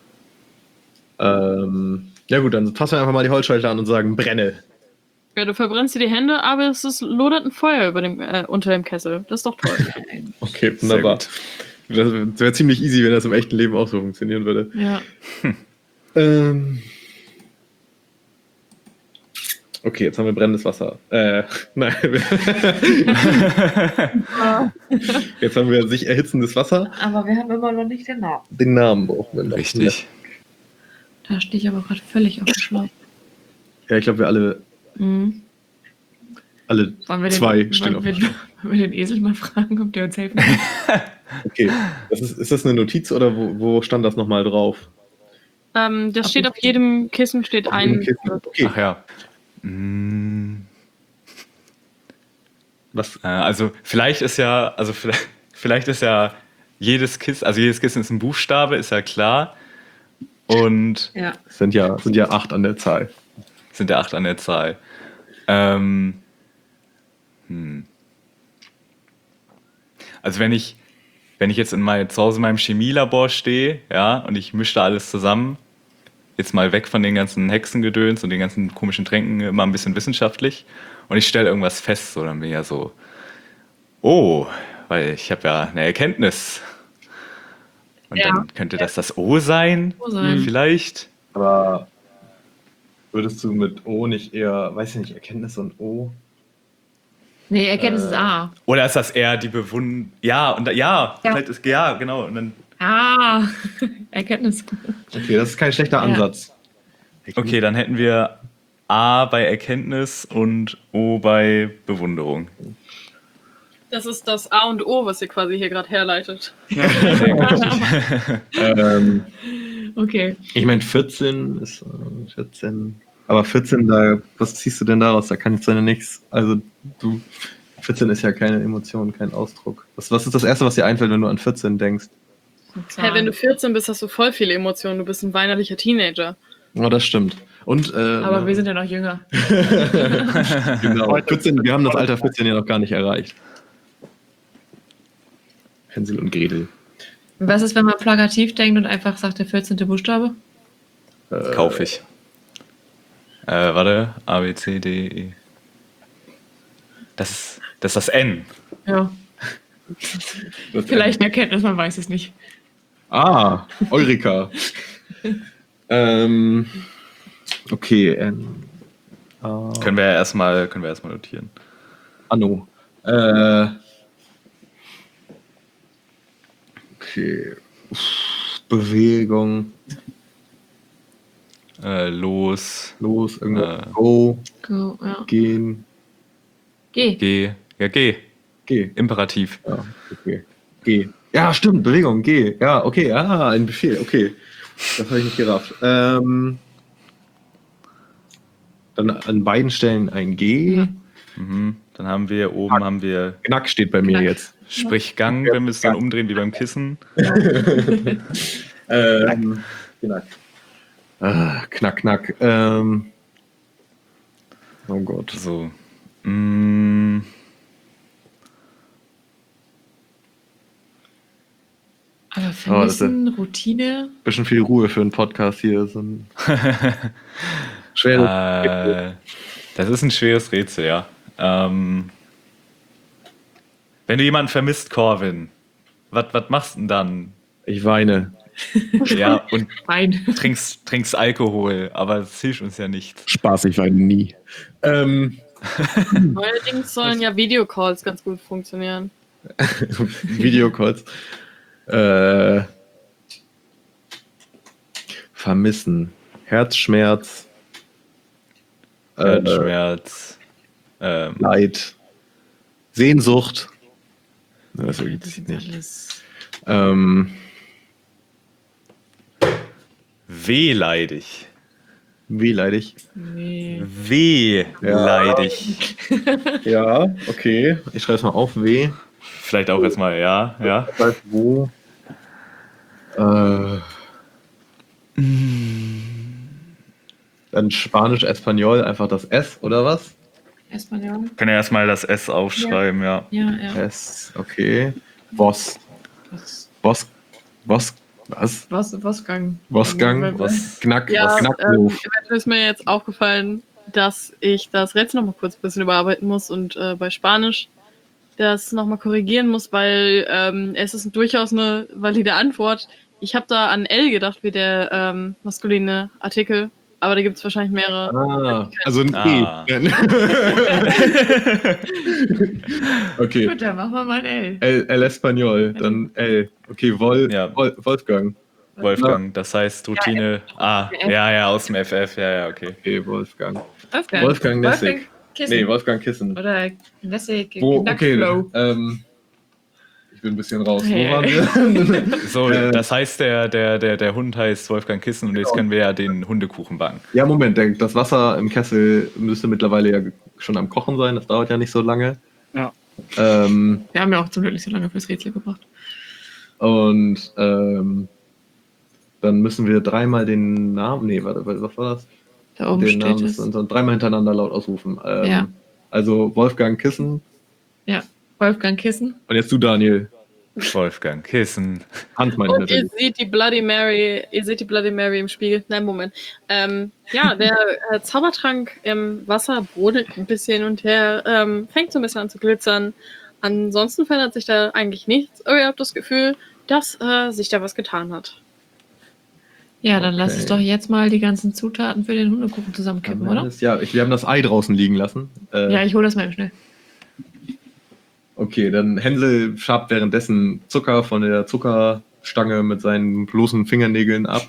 Ähm, ja gut, dann fassen wir einfach mal die Holzschalter an und sagen brenne. Ja, du verbrennst dir die Hände, aber es ist, lodert ein Feuer über dem, äh, unter dem Kessel. Das ist doch toll. Okay, Sehr wunderbar. gut. Das wäre ziemlich easy, wenn das im echten Leben auch so funktionieren würde. Ja. Ähm. Okay, jetzt haben wir brennendes Wasser. Äh, nein. Jetzt haben wir sich erhitzendes Wasser. Aber wir haben immer noch nicht den Namen. Den Namen brauchen wir noch. Richtig. Da stehe ich aber gerade völlig auf dem Schlauch. Ja, ich glaube, wir alle, Mhm. alle Wollen wir zwei den, stehen wollen auf wir, dem Schlauch. wollen wir den Esel mal fragen, ob der uns helfen kann? Okay. Das ist, ist das eine Notiz oder wo, wo stand das nochmal drauf? Ähm, das Auf steht dem auf jedem Kissen steht Auf jedem ein. Kissen. Okay. Ach ja. Mm, Was? äh, also vielleicht ist ja, also vielleicht, vielleicht ist ja jedes Kissen, also jedes Kissen ist ein Buchstabe, ist ja klar. Und Ja. Es sind ja, sind ja acht an der Zahl. sind ja acht an der Zahl. Ähm, hm. Also wenn ich, wenn ich jetzt in mein, zu Hause in meinem Chemielabor stehe, ja, und ich mische da alles zusammen, jetzt mal weg von den ganzen Hexengedöns und den ganzen komischen Tränken, immer ein bisschen wissenschaftlich, und ich stelle irgendwas fest, so, dann bin ich ja so, oh, weil ich habe ja eine Erkenntnis. Und Ja. dann könnte das das O sein, O sein. vielleicht. Aber würdest du mit O nicht eher, weiß ich nicht, Erkenntnis und O? Nee, Erkenntnis Äh. ist A. Oder ist das eher die Bewund... Ja, und da, ja, Ja. vielleicht ist, ja, genau. Und dann, Ah, Erkenntnis. Okay, das ist kein schlechter Ja. Ansatz. okay, dann hätten wir A bei Erkenntnis und O bei Bewunderung. Das ist das A und O, was ihr quasi hier gerade herleitet. ähm, Okay. ich meine, vierzehn ist äh, vierzehn. Aber vierzehn, da, was ziehst du denn daraus? Da kann ich ja nichts. Also, du, vierzehn ist ja keine Emotion, kein Ausdruck. Was, was ist das Erste, was dir einfällt, wenn du an vierzehn denkst? Hey, wenn du vierzehn bist, hast du voll viele Emotionen. Du bist ein weinerlicher Teenager. Oh, das stimmt. Und, äh, Aber wir sind ja noch jünger. genau, vierzehn, wir haben das Alter vierzehn ja noch gar nicht erreicht. Hänsel und Gretel. Was ist, wenn man plakativ denkt und einfach sagt, der vierzehnte Buchstabe? Äh, Kaufe ich. Äh, warte, A, B, C, D, E. Das ist das, ist das N. Ja. das- Vielleicht eine Erkenntnis, man weiß es nicht. Ah, Eureka. ähm, okay, N. Ah, Können wir ja erstmal, können wir erstmal notieren. Anno. Äh, okay. Uff, Bewegung. Äh, los, Los, irgendwo. Äh. Go, Go, ja. gehen. Geh. G. Ja, G. Geh. Imperativ. Ja, okay. Geh. Ja, stimmt, Bewegung, geh. Ja, okay, ah, ein Befehl, okay. Das habe ich nicht gerafft. Ähm, dann an beiden Stellen ein G. Ja. Mhm. Dann haben wir oben haben wir Knack steht bei mir Knack. jetzt. sprich Gang, wenn wir es dann umdrehen wie beim Kissen. Ähm, knack. Ah, knack, knack. Ähm, oh Gott. So. Mm, Aber Oh, das ist- vermissen, Routine. Bisschen viel Ruhe für einen Podcast hier. So ein schweres. äh, das ist ein schweres Rätsel, ja. Ähm, wenn du jemanden vermisst, Corvin, was machst du denn dann? Ich weine. Ja, und Nein. trinkst, trinkst Alkohol, aber das hilft uns ja nichts. Spaß, ich weine nie. Ähm, Neuerdings sollen ja Videocalls ganz gut funktionieren. Videocalls. Äh, vermissen. Herzschmerz. Äh, Herzschmerz. Ähm, Leid. Sehnsucht. Das gibt es nicht. Alles. Ähm, wehleidig. wehleidig. Nee. Wehleidig. Ja, okay. Ich schreibe es mal auf. Weh. Vielleicht auch erstmal, ja, ja. Das heißt, wo? Äh, dann Spanisch, Espanol, einfach das S, oder was? Espanol. Können ja erstmal das S aufschreiben, ja. Ja, ja. S, okay. Boss. Was? Boss. Boss. Was? Was? Wasgang. Bossgang? Was? Knack, Ja, ähm, Knackwurf. eventuell ist mir jetzt aufgefallen, dass ich das Rätsel noch mal kurz ein bisschen überarbeiten muss und äh, bei Spanisch das noch mal korrigieren muss, weil ähm, es ist durchaus eine valide Antwort. Ich habe da an L gedacht, wie der ähm, maskuline Artikel, aber da gibt es wahrscheinlich mehrere. Ah, also ein Ah. E. Okay. Gut, dann machen wir mal ein L. El, El Espanol, dann L. Okay, Wol, Ja. Wol, Wolfgang. Wolfgang, das heißt Routine. Ah, ja, ja, aus dem F F, ja, ja, okay. Okay, Wolfgang. Wolfgang. Wolfgang Nessig. Wolfgang Kissen. Nee, Wolfgang Kissen. Oder Nessig. Wo, okay, Knackflow. ähm, ich bin ein bisschen raus. Wo Hey. waren wir? So, Äh, das heißt, der, der, der, der Hund heißt Wolfgang Kissen und jetzt können wir ja den Hundekuchen backen. Ja, Moment, der- das Wasser im Kessel müsste mittlerweile ja schon am Kochen sein. Das dauert ja nicht so lange. Ja. Ähm, Wir haben ja auch zum Glück nicht so lange fürs Rätsel gebraucht. und ähm, dann müssen wir dreimal den Namen. Nee, warte, was war das? Da oben den steht Namen es. und dann dreimal hintereinander laut ausrufen. Ähm, Ja. Also Wolfgang Kissen. Ja, Wolfgang Kissen. Und jetzt du, Daniel. Wolfgang Kissen. Hans meine ich Und ihr natürlich. seht die Bloody Mary, ihr seht die Bloody Mary im Spiegel. Nein, Moment. Ähm, ja, der äh, Zaubertrank im Wasser brodelt ein bisschen und der ähm, fängt so ein bisschen an zu glitzern. Ansonsten verändert sich da eigentlich nichts, aber ihr habt das Gefühl, dass äh, sich da was getan hat. Ja, dann lass Okay. uns doch jetzt mal die ganzen Zutaten für den Hundekuchen zusammenkippen, oder? Ja, ich, wir haben das Ei draußen liegen lassen. Äh, Ja, ich hole das mal eben schnell. Okay, dann Hänsel schabt währenddessen Zucker von der Zuckerstange mit seinen bloßen Fingernägeln ab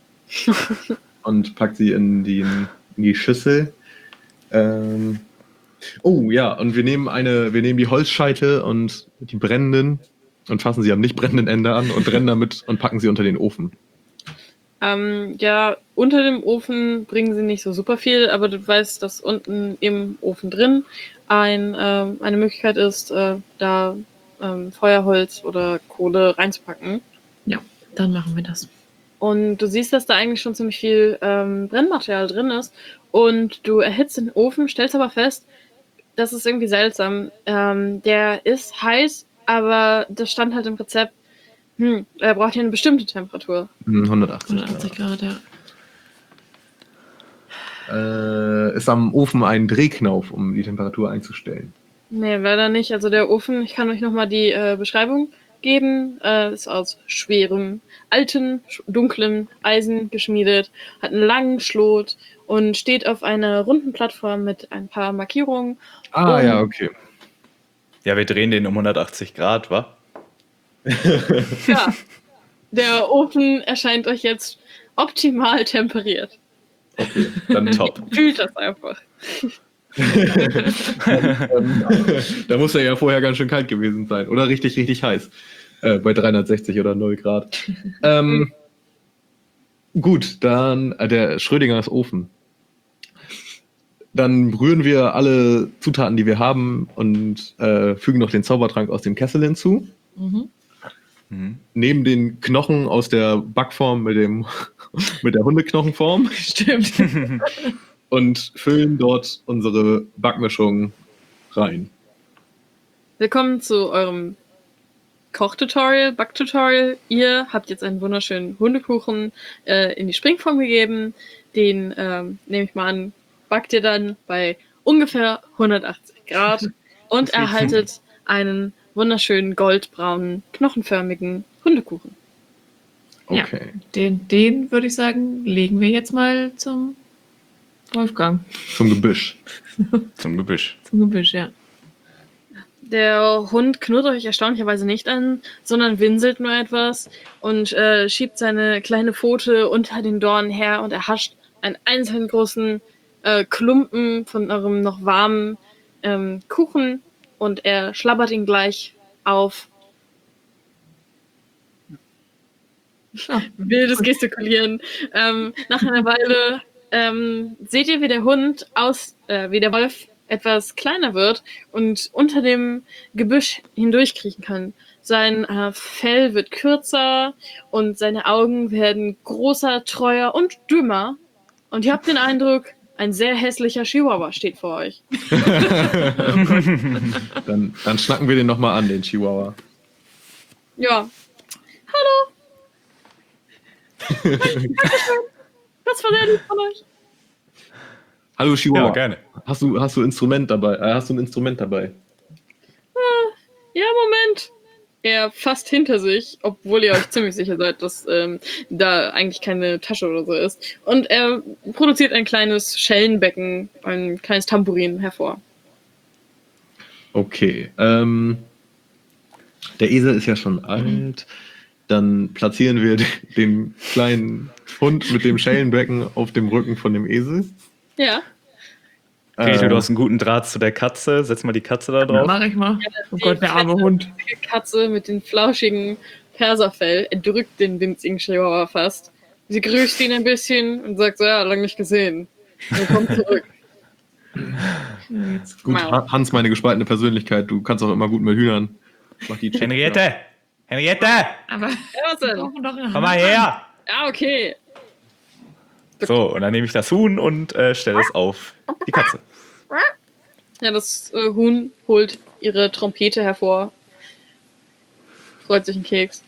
und packt sie in die, in die Schüssel. Ähm, oh ja, und wir nehmen eine, wir nehmen die Holzscheite und die brennenden und fassen sie am nicht brennenden Ende an und brennen damit und packen sie unter den Ofen. Ähm, ja, unter dem Ofen bringen sie nicht so super viel, aber du weißt, dass unten im Ofen drin ein, ähm, eine Möglichkeit ist, äh, da ähm, Feuerholz oder Kohle reinzupacken. Dann machen wir das. Und du siehst, dass da eigentlich schon ziemlich viel ähm, Brennmaterial drin ist. Und du erhitzt den Ofen, stellst aber fest, das ist irgendwie seltsam. Ähm, der ist heiß, aber das stand halt im Rezept, hm, er braucht hier eine bestimmte Temperatur. Hm, hundertachtzig. hundertachtzig Grad, ja. Äh, ist am Ofen ein Drehknauf, um die Temperatur einzustellen. Nee, leider nicht. Also der Ofen, ich kann euch nochmal die äh, Beschreibung geben, äh, ist aus schwerem, alten, sch- dunklem Eisen geschmiedet, hat einen langen Schlot und steht auf einer runden Plattform mit ein paar Markierungen. Ah Um- ja, okay. Ja, wir drehen den um hundertachtzig Grad, wa? Ja, der Ofen erscheint euch jetzt optimal temperiert. Dann Top. Fühlt das einfach. Ähm, da muss er ja vorher ganz schön kalt gewesen sein. Oder richtig, richtig heiß. Äh, bei dreihundertsechzig oder null Grad. Ähm, gut, dann äh, der Schrödingers Ofen. Dann rühren wir alle Zutaten, die wir haben, und äh, fügen noch den Zaubertrank aus dem Kessel hinzu. Mhm. Mhm. Nehmen den Knochen aus der Backform mit, dem, mit der Hundeknochenform Stimmt. und füllen dort unsere Backmischung rein. Willkommen zu eurem Kochtutorial, Backtutorial. Ihr habt jetzt einen wunderschönen Hundekuchen äh, in die Springform gegeben. Den, ähm, nehme ich mal an, backt ihr dann bei ungefähr hundertachtzig Grad und erhaltet einen wunderschönen goldbraunen, knochenförmigen Hundekuchen. Ja. Okay. Den, den würde ich sagen, legen wir jetzt mal zum Wolfgang. Zum Gebüsch. Zum Gebüsch. Zum Gebüsch, ja. Der Hund knurrt euch erstaunlicherweise nicht an, sondern winselt nur etwas und äh, schiebt seine kleine Pfote unter den Dornen her und erhascht einen einzelnen großen äh, Klumpen von eurem noch warmen ähm, Kuchen und er schlabbert ihn gleich auf. Ah, Wildes Gestikulieren. Ähm, nach einer Weile ähm, seht ihr, wie der Hund aus, äh, wie der Wolf etwas kleiner wird und unter dem Gebüsch hindurchkriechen kann. Sein äh, Fell wird kürzer und seine Augen werden großer, treuer und dümmer. Und ihr habt den Eindruck, ein sehr hässlicher Chihuahua steht vor euch. Dann, dann schnacken wir den nochmal an, den Chihuahua. Ja. Hallo. Das war sehr lieb von euch. Hallo Chihuahua. Ja, gerne. Hast du, hast du Instrument dabei? Äh, hast du ein Instrument dabei? Ja, Moment. Er fasst hinter sich, obwohl ihr euch ziemlich sicher seid, dass ähm, da eigentlich keine Tasche oder so ist. Und er produziert ein kleines Schellenbecken, ein kleines Tambourin hervor. Okay. Ähm, der Esel ist ja schon alt. dann platzieren wir den kleinen Hund mit dem Schellenbecken auf dem Rücken von dem Esel. Ja. Gretel, Äh, du hast einen guten Draht zu der Katze. Setz mal die Katze da drauf. Mach ich mal. Oh Gott, der arme fette, Hund. winzige Katze mit dem flauschigen Perserfell erdrückt den winzigen Chihuahua fast. Sie grüßt ihn ein bisschen und sagt so, ja, lange nicht gesehen. Und kommt zurück. Gut, Mau. Ha- Hans, meine gespaltene Persönlichkeit. Du kannst auch immer gut mit Hühnern. Mach die Chips, Henriette! Henriette! Aber Ja, was wir denn? brauchen doch eine Komm mal Hand. her! Ja, okay. So, und dann nehme ich das Huhn und äh, stelle es auf die Katze. Ja, das äh, Huhn holt ihre Trompete hervor. Freut sich ein Keks.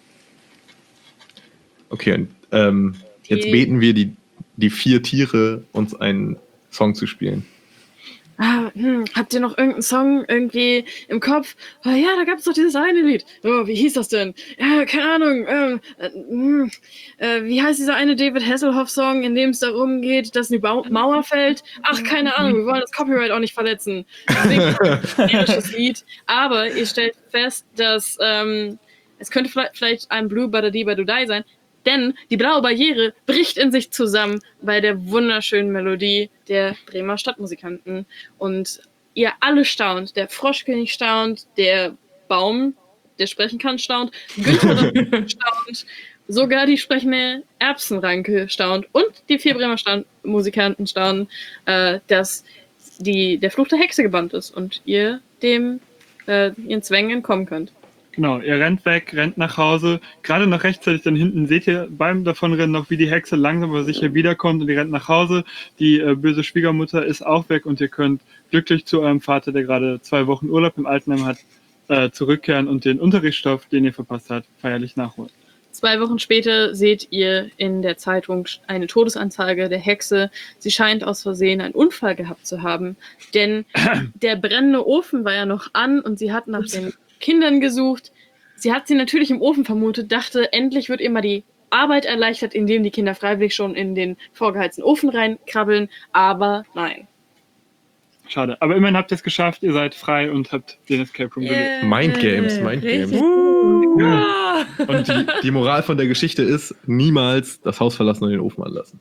Okay, und, ähm, jetzt Die- beten wir die, die vier Tiere, uns einen Song zu spielen. Ah, hm, habt ihr noch irgendeinen Song irgendwie im Kopf? Oh, ja, da gab es doch dieses eine Lied. Oh, wie hieß das denn? Ja, keine Ahnung. Ähm, äh, hm, äh, wie heißt dieser eine David Hasselhoff-Song, in dem es darum geht, dass eine Bau Mauer fällt? Ach, keine Ahnung, wir wollen das Copyright auch nicht verletzen. Deswegen ein irisches Lied. Aber ihr stellt fest, dass ähm, es könnte vielleicht, vielleicht ein Blue Badadi Badudai sein, denn die blaue Barriere bricht in sich zusammen bei der wunderschönen Melodie der Bremer Stadtmusikanten. Und ihr alle staunt. Der Froschkönig staunt, der Baum, der sprechen kann, staunt, Günther staunt, sogar die sprechende Erbsenranke staunt und die vier Bremer Stadtmusikanten staunen, äh, dass die, der Fluch der Hexe gebannt ist und ihr dem äh, ihren Zwängen entkommen könnt. Genau, ihr rennt weg, rennt nach Hause. Gerade noch rechtzeitig dann hinten seht ihr beim Davonrennen noch, wie die Hexe langsam aber sicher wiederkommt und ihr rennt nach Hause. Die äh, böse Schwiegermutter ist auch weg und ihr könnt glücklich zu eurem Vater, der gerade zwei Wochen Urlaub im Altenheim hat, äh, zurückkehren und den Unterrichtsstoff, den ihr verpasst habt, feierlich nachholen. Zwei Wochen später seht ihr in der Zeitung eine Todesanzeige der Hexe. Sie scheint aus Versehen einen Unfall gehabt zu haben, denn der brennende Ofen war ja noch an und sie hat nach den Kindern gesucht. Sie hat sie natürlich im Ofen vermutet, dachte, endlich wird ihr mal die Arbeit erleichtert, indem die Kinder freiwillig schon in den vorgeheizten Ofen reinkrabbeln, aber nein. Schade. Aber immerhin habt ihr es geschafft, ihr seid frei und habt den Escape Room gelöst. Mind Games, Mind Richtig Games. gut. Ja. Und die, die Moral von der Geschichte ist, niemals das Haus verlassen und den Ofen anlassen.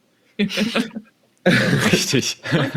Richtig.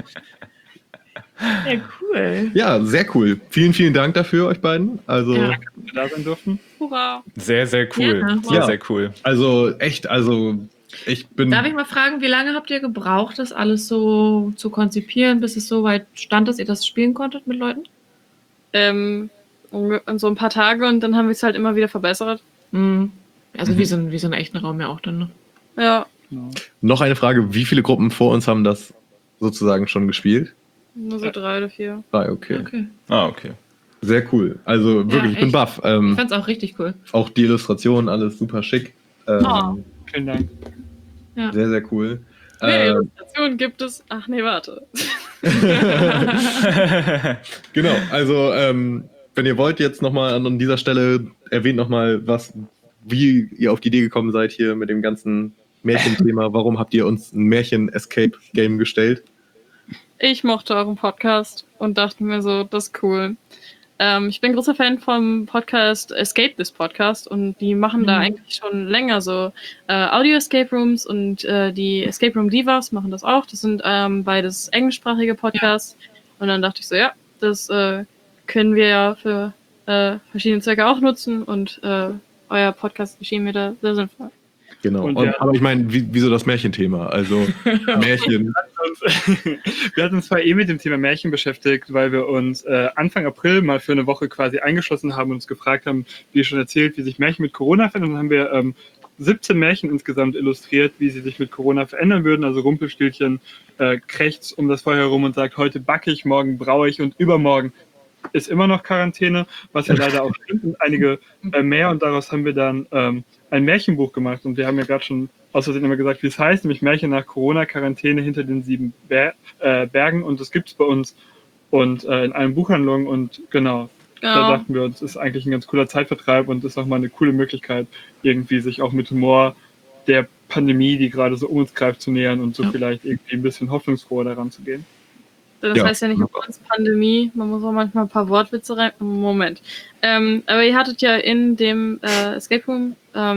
Ja, cool. Ja, sehr cool. Vielen, vielen Dank dafür, euch beiden. Also, Ja. Dass wir da sein durften. Hurra! Sehr, sehr cool. Ja. Sehr, Ja. sehr cool. also echt, also ich bin. Darf ich mal fragen, wie lange habt ihr gebraucht, das alles so zu konzipieren, bis es so weit stand, dass ihr das spielen konntet mit Leuten? Ähm, unge- so ein paar Tage und dann haben wir es halt immer wieder verbessert. Mhm. Also Mhm. wie so ein, wie so ein echten Raum ja auch dann, ne? Ja, Genau. Noch eine Frage: Wie viele Gruppen vor uns haben das sozusagen schon gespielt? nur so drei oder vier. Ah, okay. Okay. Ah, okay. Sehr cool. Also wirklich, ich bin echt. baff. Ich Ähm, fand's auch richtig cool. auch die Illustrationen, alles super schick. Ähm, Oh. Vielen Dank. Ja. Sehr, sehr cool. Mehr Äh, Illustrationen gibt es. Ach nee, warte. genau, also ähm, wenn ihr wollt, jetzt nochmal an dieser Stelle erwähnt nochmal, was, wie ihr auf die Idee gekommen seid hier mit dem ganzen Märchenthema. Warum habt ihr uns ein Märchen-Escape-Game gestellt? Ich mochte euren Podcast und dachte mir so, das ist cool. Ähm, ich bin großer Fan vom Podcast Escape This Podcast und die machen da Mhm. eigentlich schon länger so äh, Audio-Escape Rooms und äh, die Escape Room Divas machen das auch. Das sind ähm, beides englischsprachige Podcasts. Und dann dachte ich so, ja, das äh, können wir ja für äh, verschiedene Zwecke auch nutzen und äh, euer Podcast erschien mir da sehr sinnvoll. Genau. Und Und, wir- aber ich meine, wie, wieso das Märchenthema? Also Märchen. Wir hatten uns zwar eh mit dem Thema Märchen beschäftigt, weil wir uns äh, Anfang April mal für eine Woche quasi eingeschlossen haben und uns gefragt haben, wie schon erzählt, wie sich Märchen mit Corona verändern. Und dann haben wir ähm, siebzehn Märchen insgesamt illustriert, wie sie sich mit Corona verändern würden. Also Rumpelstilzchen äh, krächzt um das Feuer herum und sagt, heute backe ich, morgen braue ich und übermorgen ist immer noch Quarantäne, was ja leider auch stimmt und einige äh, mehr. Und daraus haben wir dann ähm, ein Märchenbuch gemacht. Und wir haben ja gerade schon aus Versehen immer gesagt, wie es heißt, nämlich Märchen nach Corona, Quarantäne hinter den sieben Ber äh, Bergen. Und das gibt es bei uns und äh, in allen Buchhandlungen. Und genau, da Genau. dachten wir uns, ist eigentlich ein ganz cooler Zeitvertreib und ist auch mal eine coole Möglichkeit, irgendwie sich auch mit Humor der Pandemie, die gerade so um uns greift, zu nähern und so Ja. vielleicht irgendwie ein bisschen hoffnungsfroher daran zu gehen. Das Ja. heißt ja nicht umsonst Pandemie, man muss auch manchmal ein paar Wortwitze rein. Moment. Ähm, aber ihr hattet ja in dem äh, Escape Room ähm,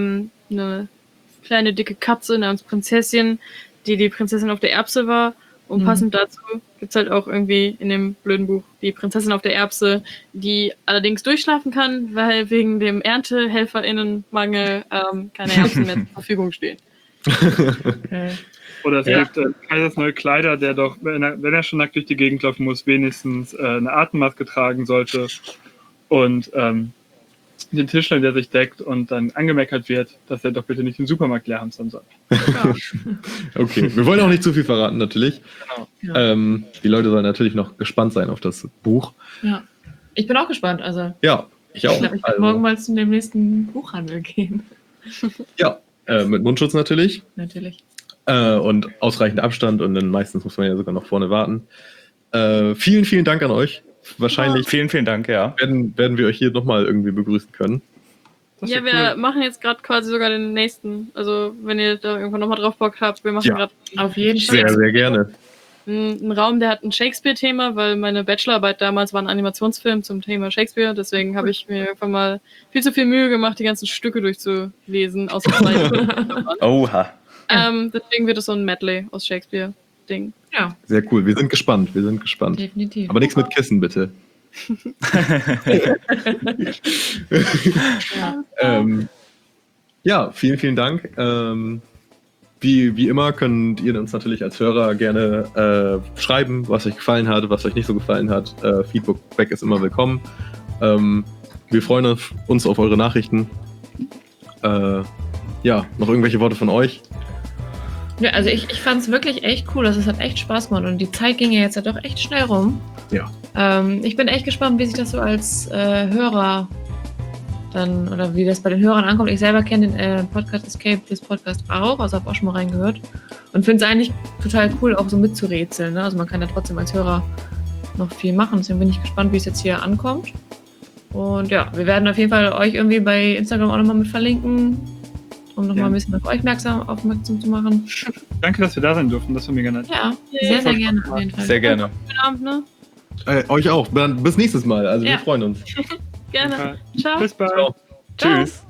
eine kleine dicke Katze namens Prinzesschen, die die Prinzessin auf der Erbse war. Und Mhm. passend dazu gibt es halt auch irgendwie in dem blöden Buch die Prinzessin auf der Erbse, die allerdings durchschlafen kann, weil wegen dem ErntehelferInnenmangel ähm, keine Erbsen mehr zur Verfügung stehen. Okay. Oder es Ja. gibt äh, Kaisers neue Kleider, der doch, wenn er, wenn er schon nackt durch die Gegend laufen muss, wenigstens äh, eine Atemmaske tragen sollte. Und ähm, den Tischler, der sich deckt und dann angemeckert wird, dass er doch bitte nicht den Supermarkt leer hamstern soll. Ja. Okay, wir wollen auch nicht zu viel verraten, natürlich. Genau. Ja. Ähm, die Leute sollen natürlich noch gespannt sein auf das Buch. Ja. Ich bin auch gespannt. Also, Ja, ich auch. ich glaube, ich werde Also, morgen mal zu dem nächsten Buchhandel gehen. ja, äh, mit Mundschutz natürlich. Natürlich. Äh, und ausreichend Abstand und dann meistens muss man ja sogar noch vorne warten. Äh, vielen, vielen Dank an euch. Wahrscheinlich Vielen, vielen Dank, ja. werden, werden wir euch hier nochmal irgendwie begrüßen können. Das Ja, wär wir cool. machen jetzt gerade quasi sogar den nächsten. Also, wenn ihr da irgendwann nochmal drauf Bock habt, wir machen Ja. gerade Auf jeden Fall. Sehr, sehr gerne. einen, einen Raum, der hat ein Shakespeare-Thema, weil meine Bachelorarbeit damals war ein Animationsfilm zum Thema Shakespeare. Deswegen habe ich mir irgendwann mal viel zu viel Mühe gemacht, die ganzen Stücke durchzulesen, außer zwei. Oha. ähm, deswegen wird es so ein Medley aus Shakespeare-Ding. Ja, Sehr cool. Wir sind gespannt. Wir sind gespannt. definitiv. Aber nichts mit Kissen, bitte. Ja. Ähm, ja, vielen, vielen Dank. Ähm, wie, wie immer könnt ihr uns natürlich als Hörer gerne äh, schreiben, was euch gefallen hat, was euch nicht so gefallen hat. Äh, Feedback ist immer willkommen. Ähm, wir freuen uns auf eure Nachrichten. Äh, ja, noch irgendwelche Worte von euch? Ja, also ich, ich fand es wirklich echt cool. Also es hat echt Spaß gemacht und die Zeit ging ja jetzt ja doch echt schnell rum. Ja. Ähm, ich bin echt gespannt, wie sich das so als äh, Hörer dann, oder wie das bei den Hörern ankommt. Ich selber kenne den äh, Podcast Escape, das Podcast auch, also habe auch schon mal reingehört und finde es eigentlich total cool, auch so mitzurätseln. Ne? Also man kann ja trotzdem als Hörer noch viel machen. Deswegen bin ich gespannt, wie es jetzt hier ankommt. Und ja, wir werden auf jeden Fall euch irgendwie bei Instagram auch nochmal mit verlinken, um nochmal Ja. ein bisschen auf euch merksam, aufmerksam zu machen. Danke, dass wir da sein durften. Das war mega nett. Ja, sehr, sehr gerne auf jeden Fall. Sehr gerne. Guten Abend, ne? Äh, euch auch. Dann bis nächstes Mal. Also Ja. wir freuen uns. Gerne. Ciao. Bis bald. Ciao. Ciao. Tschüss.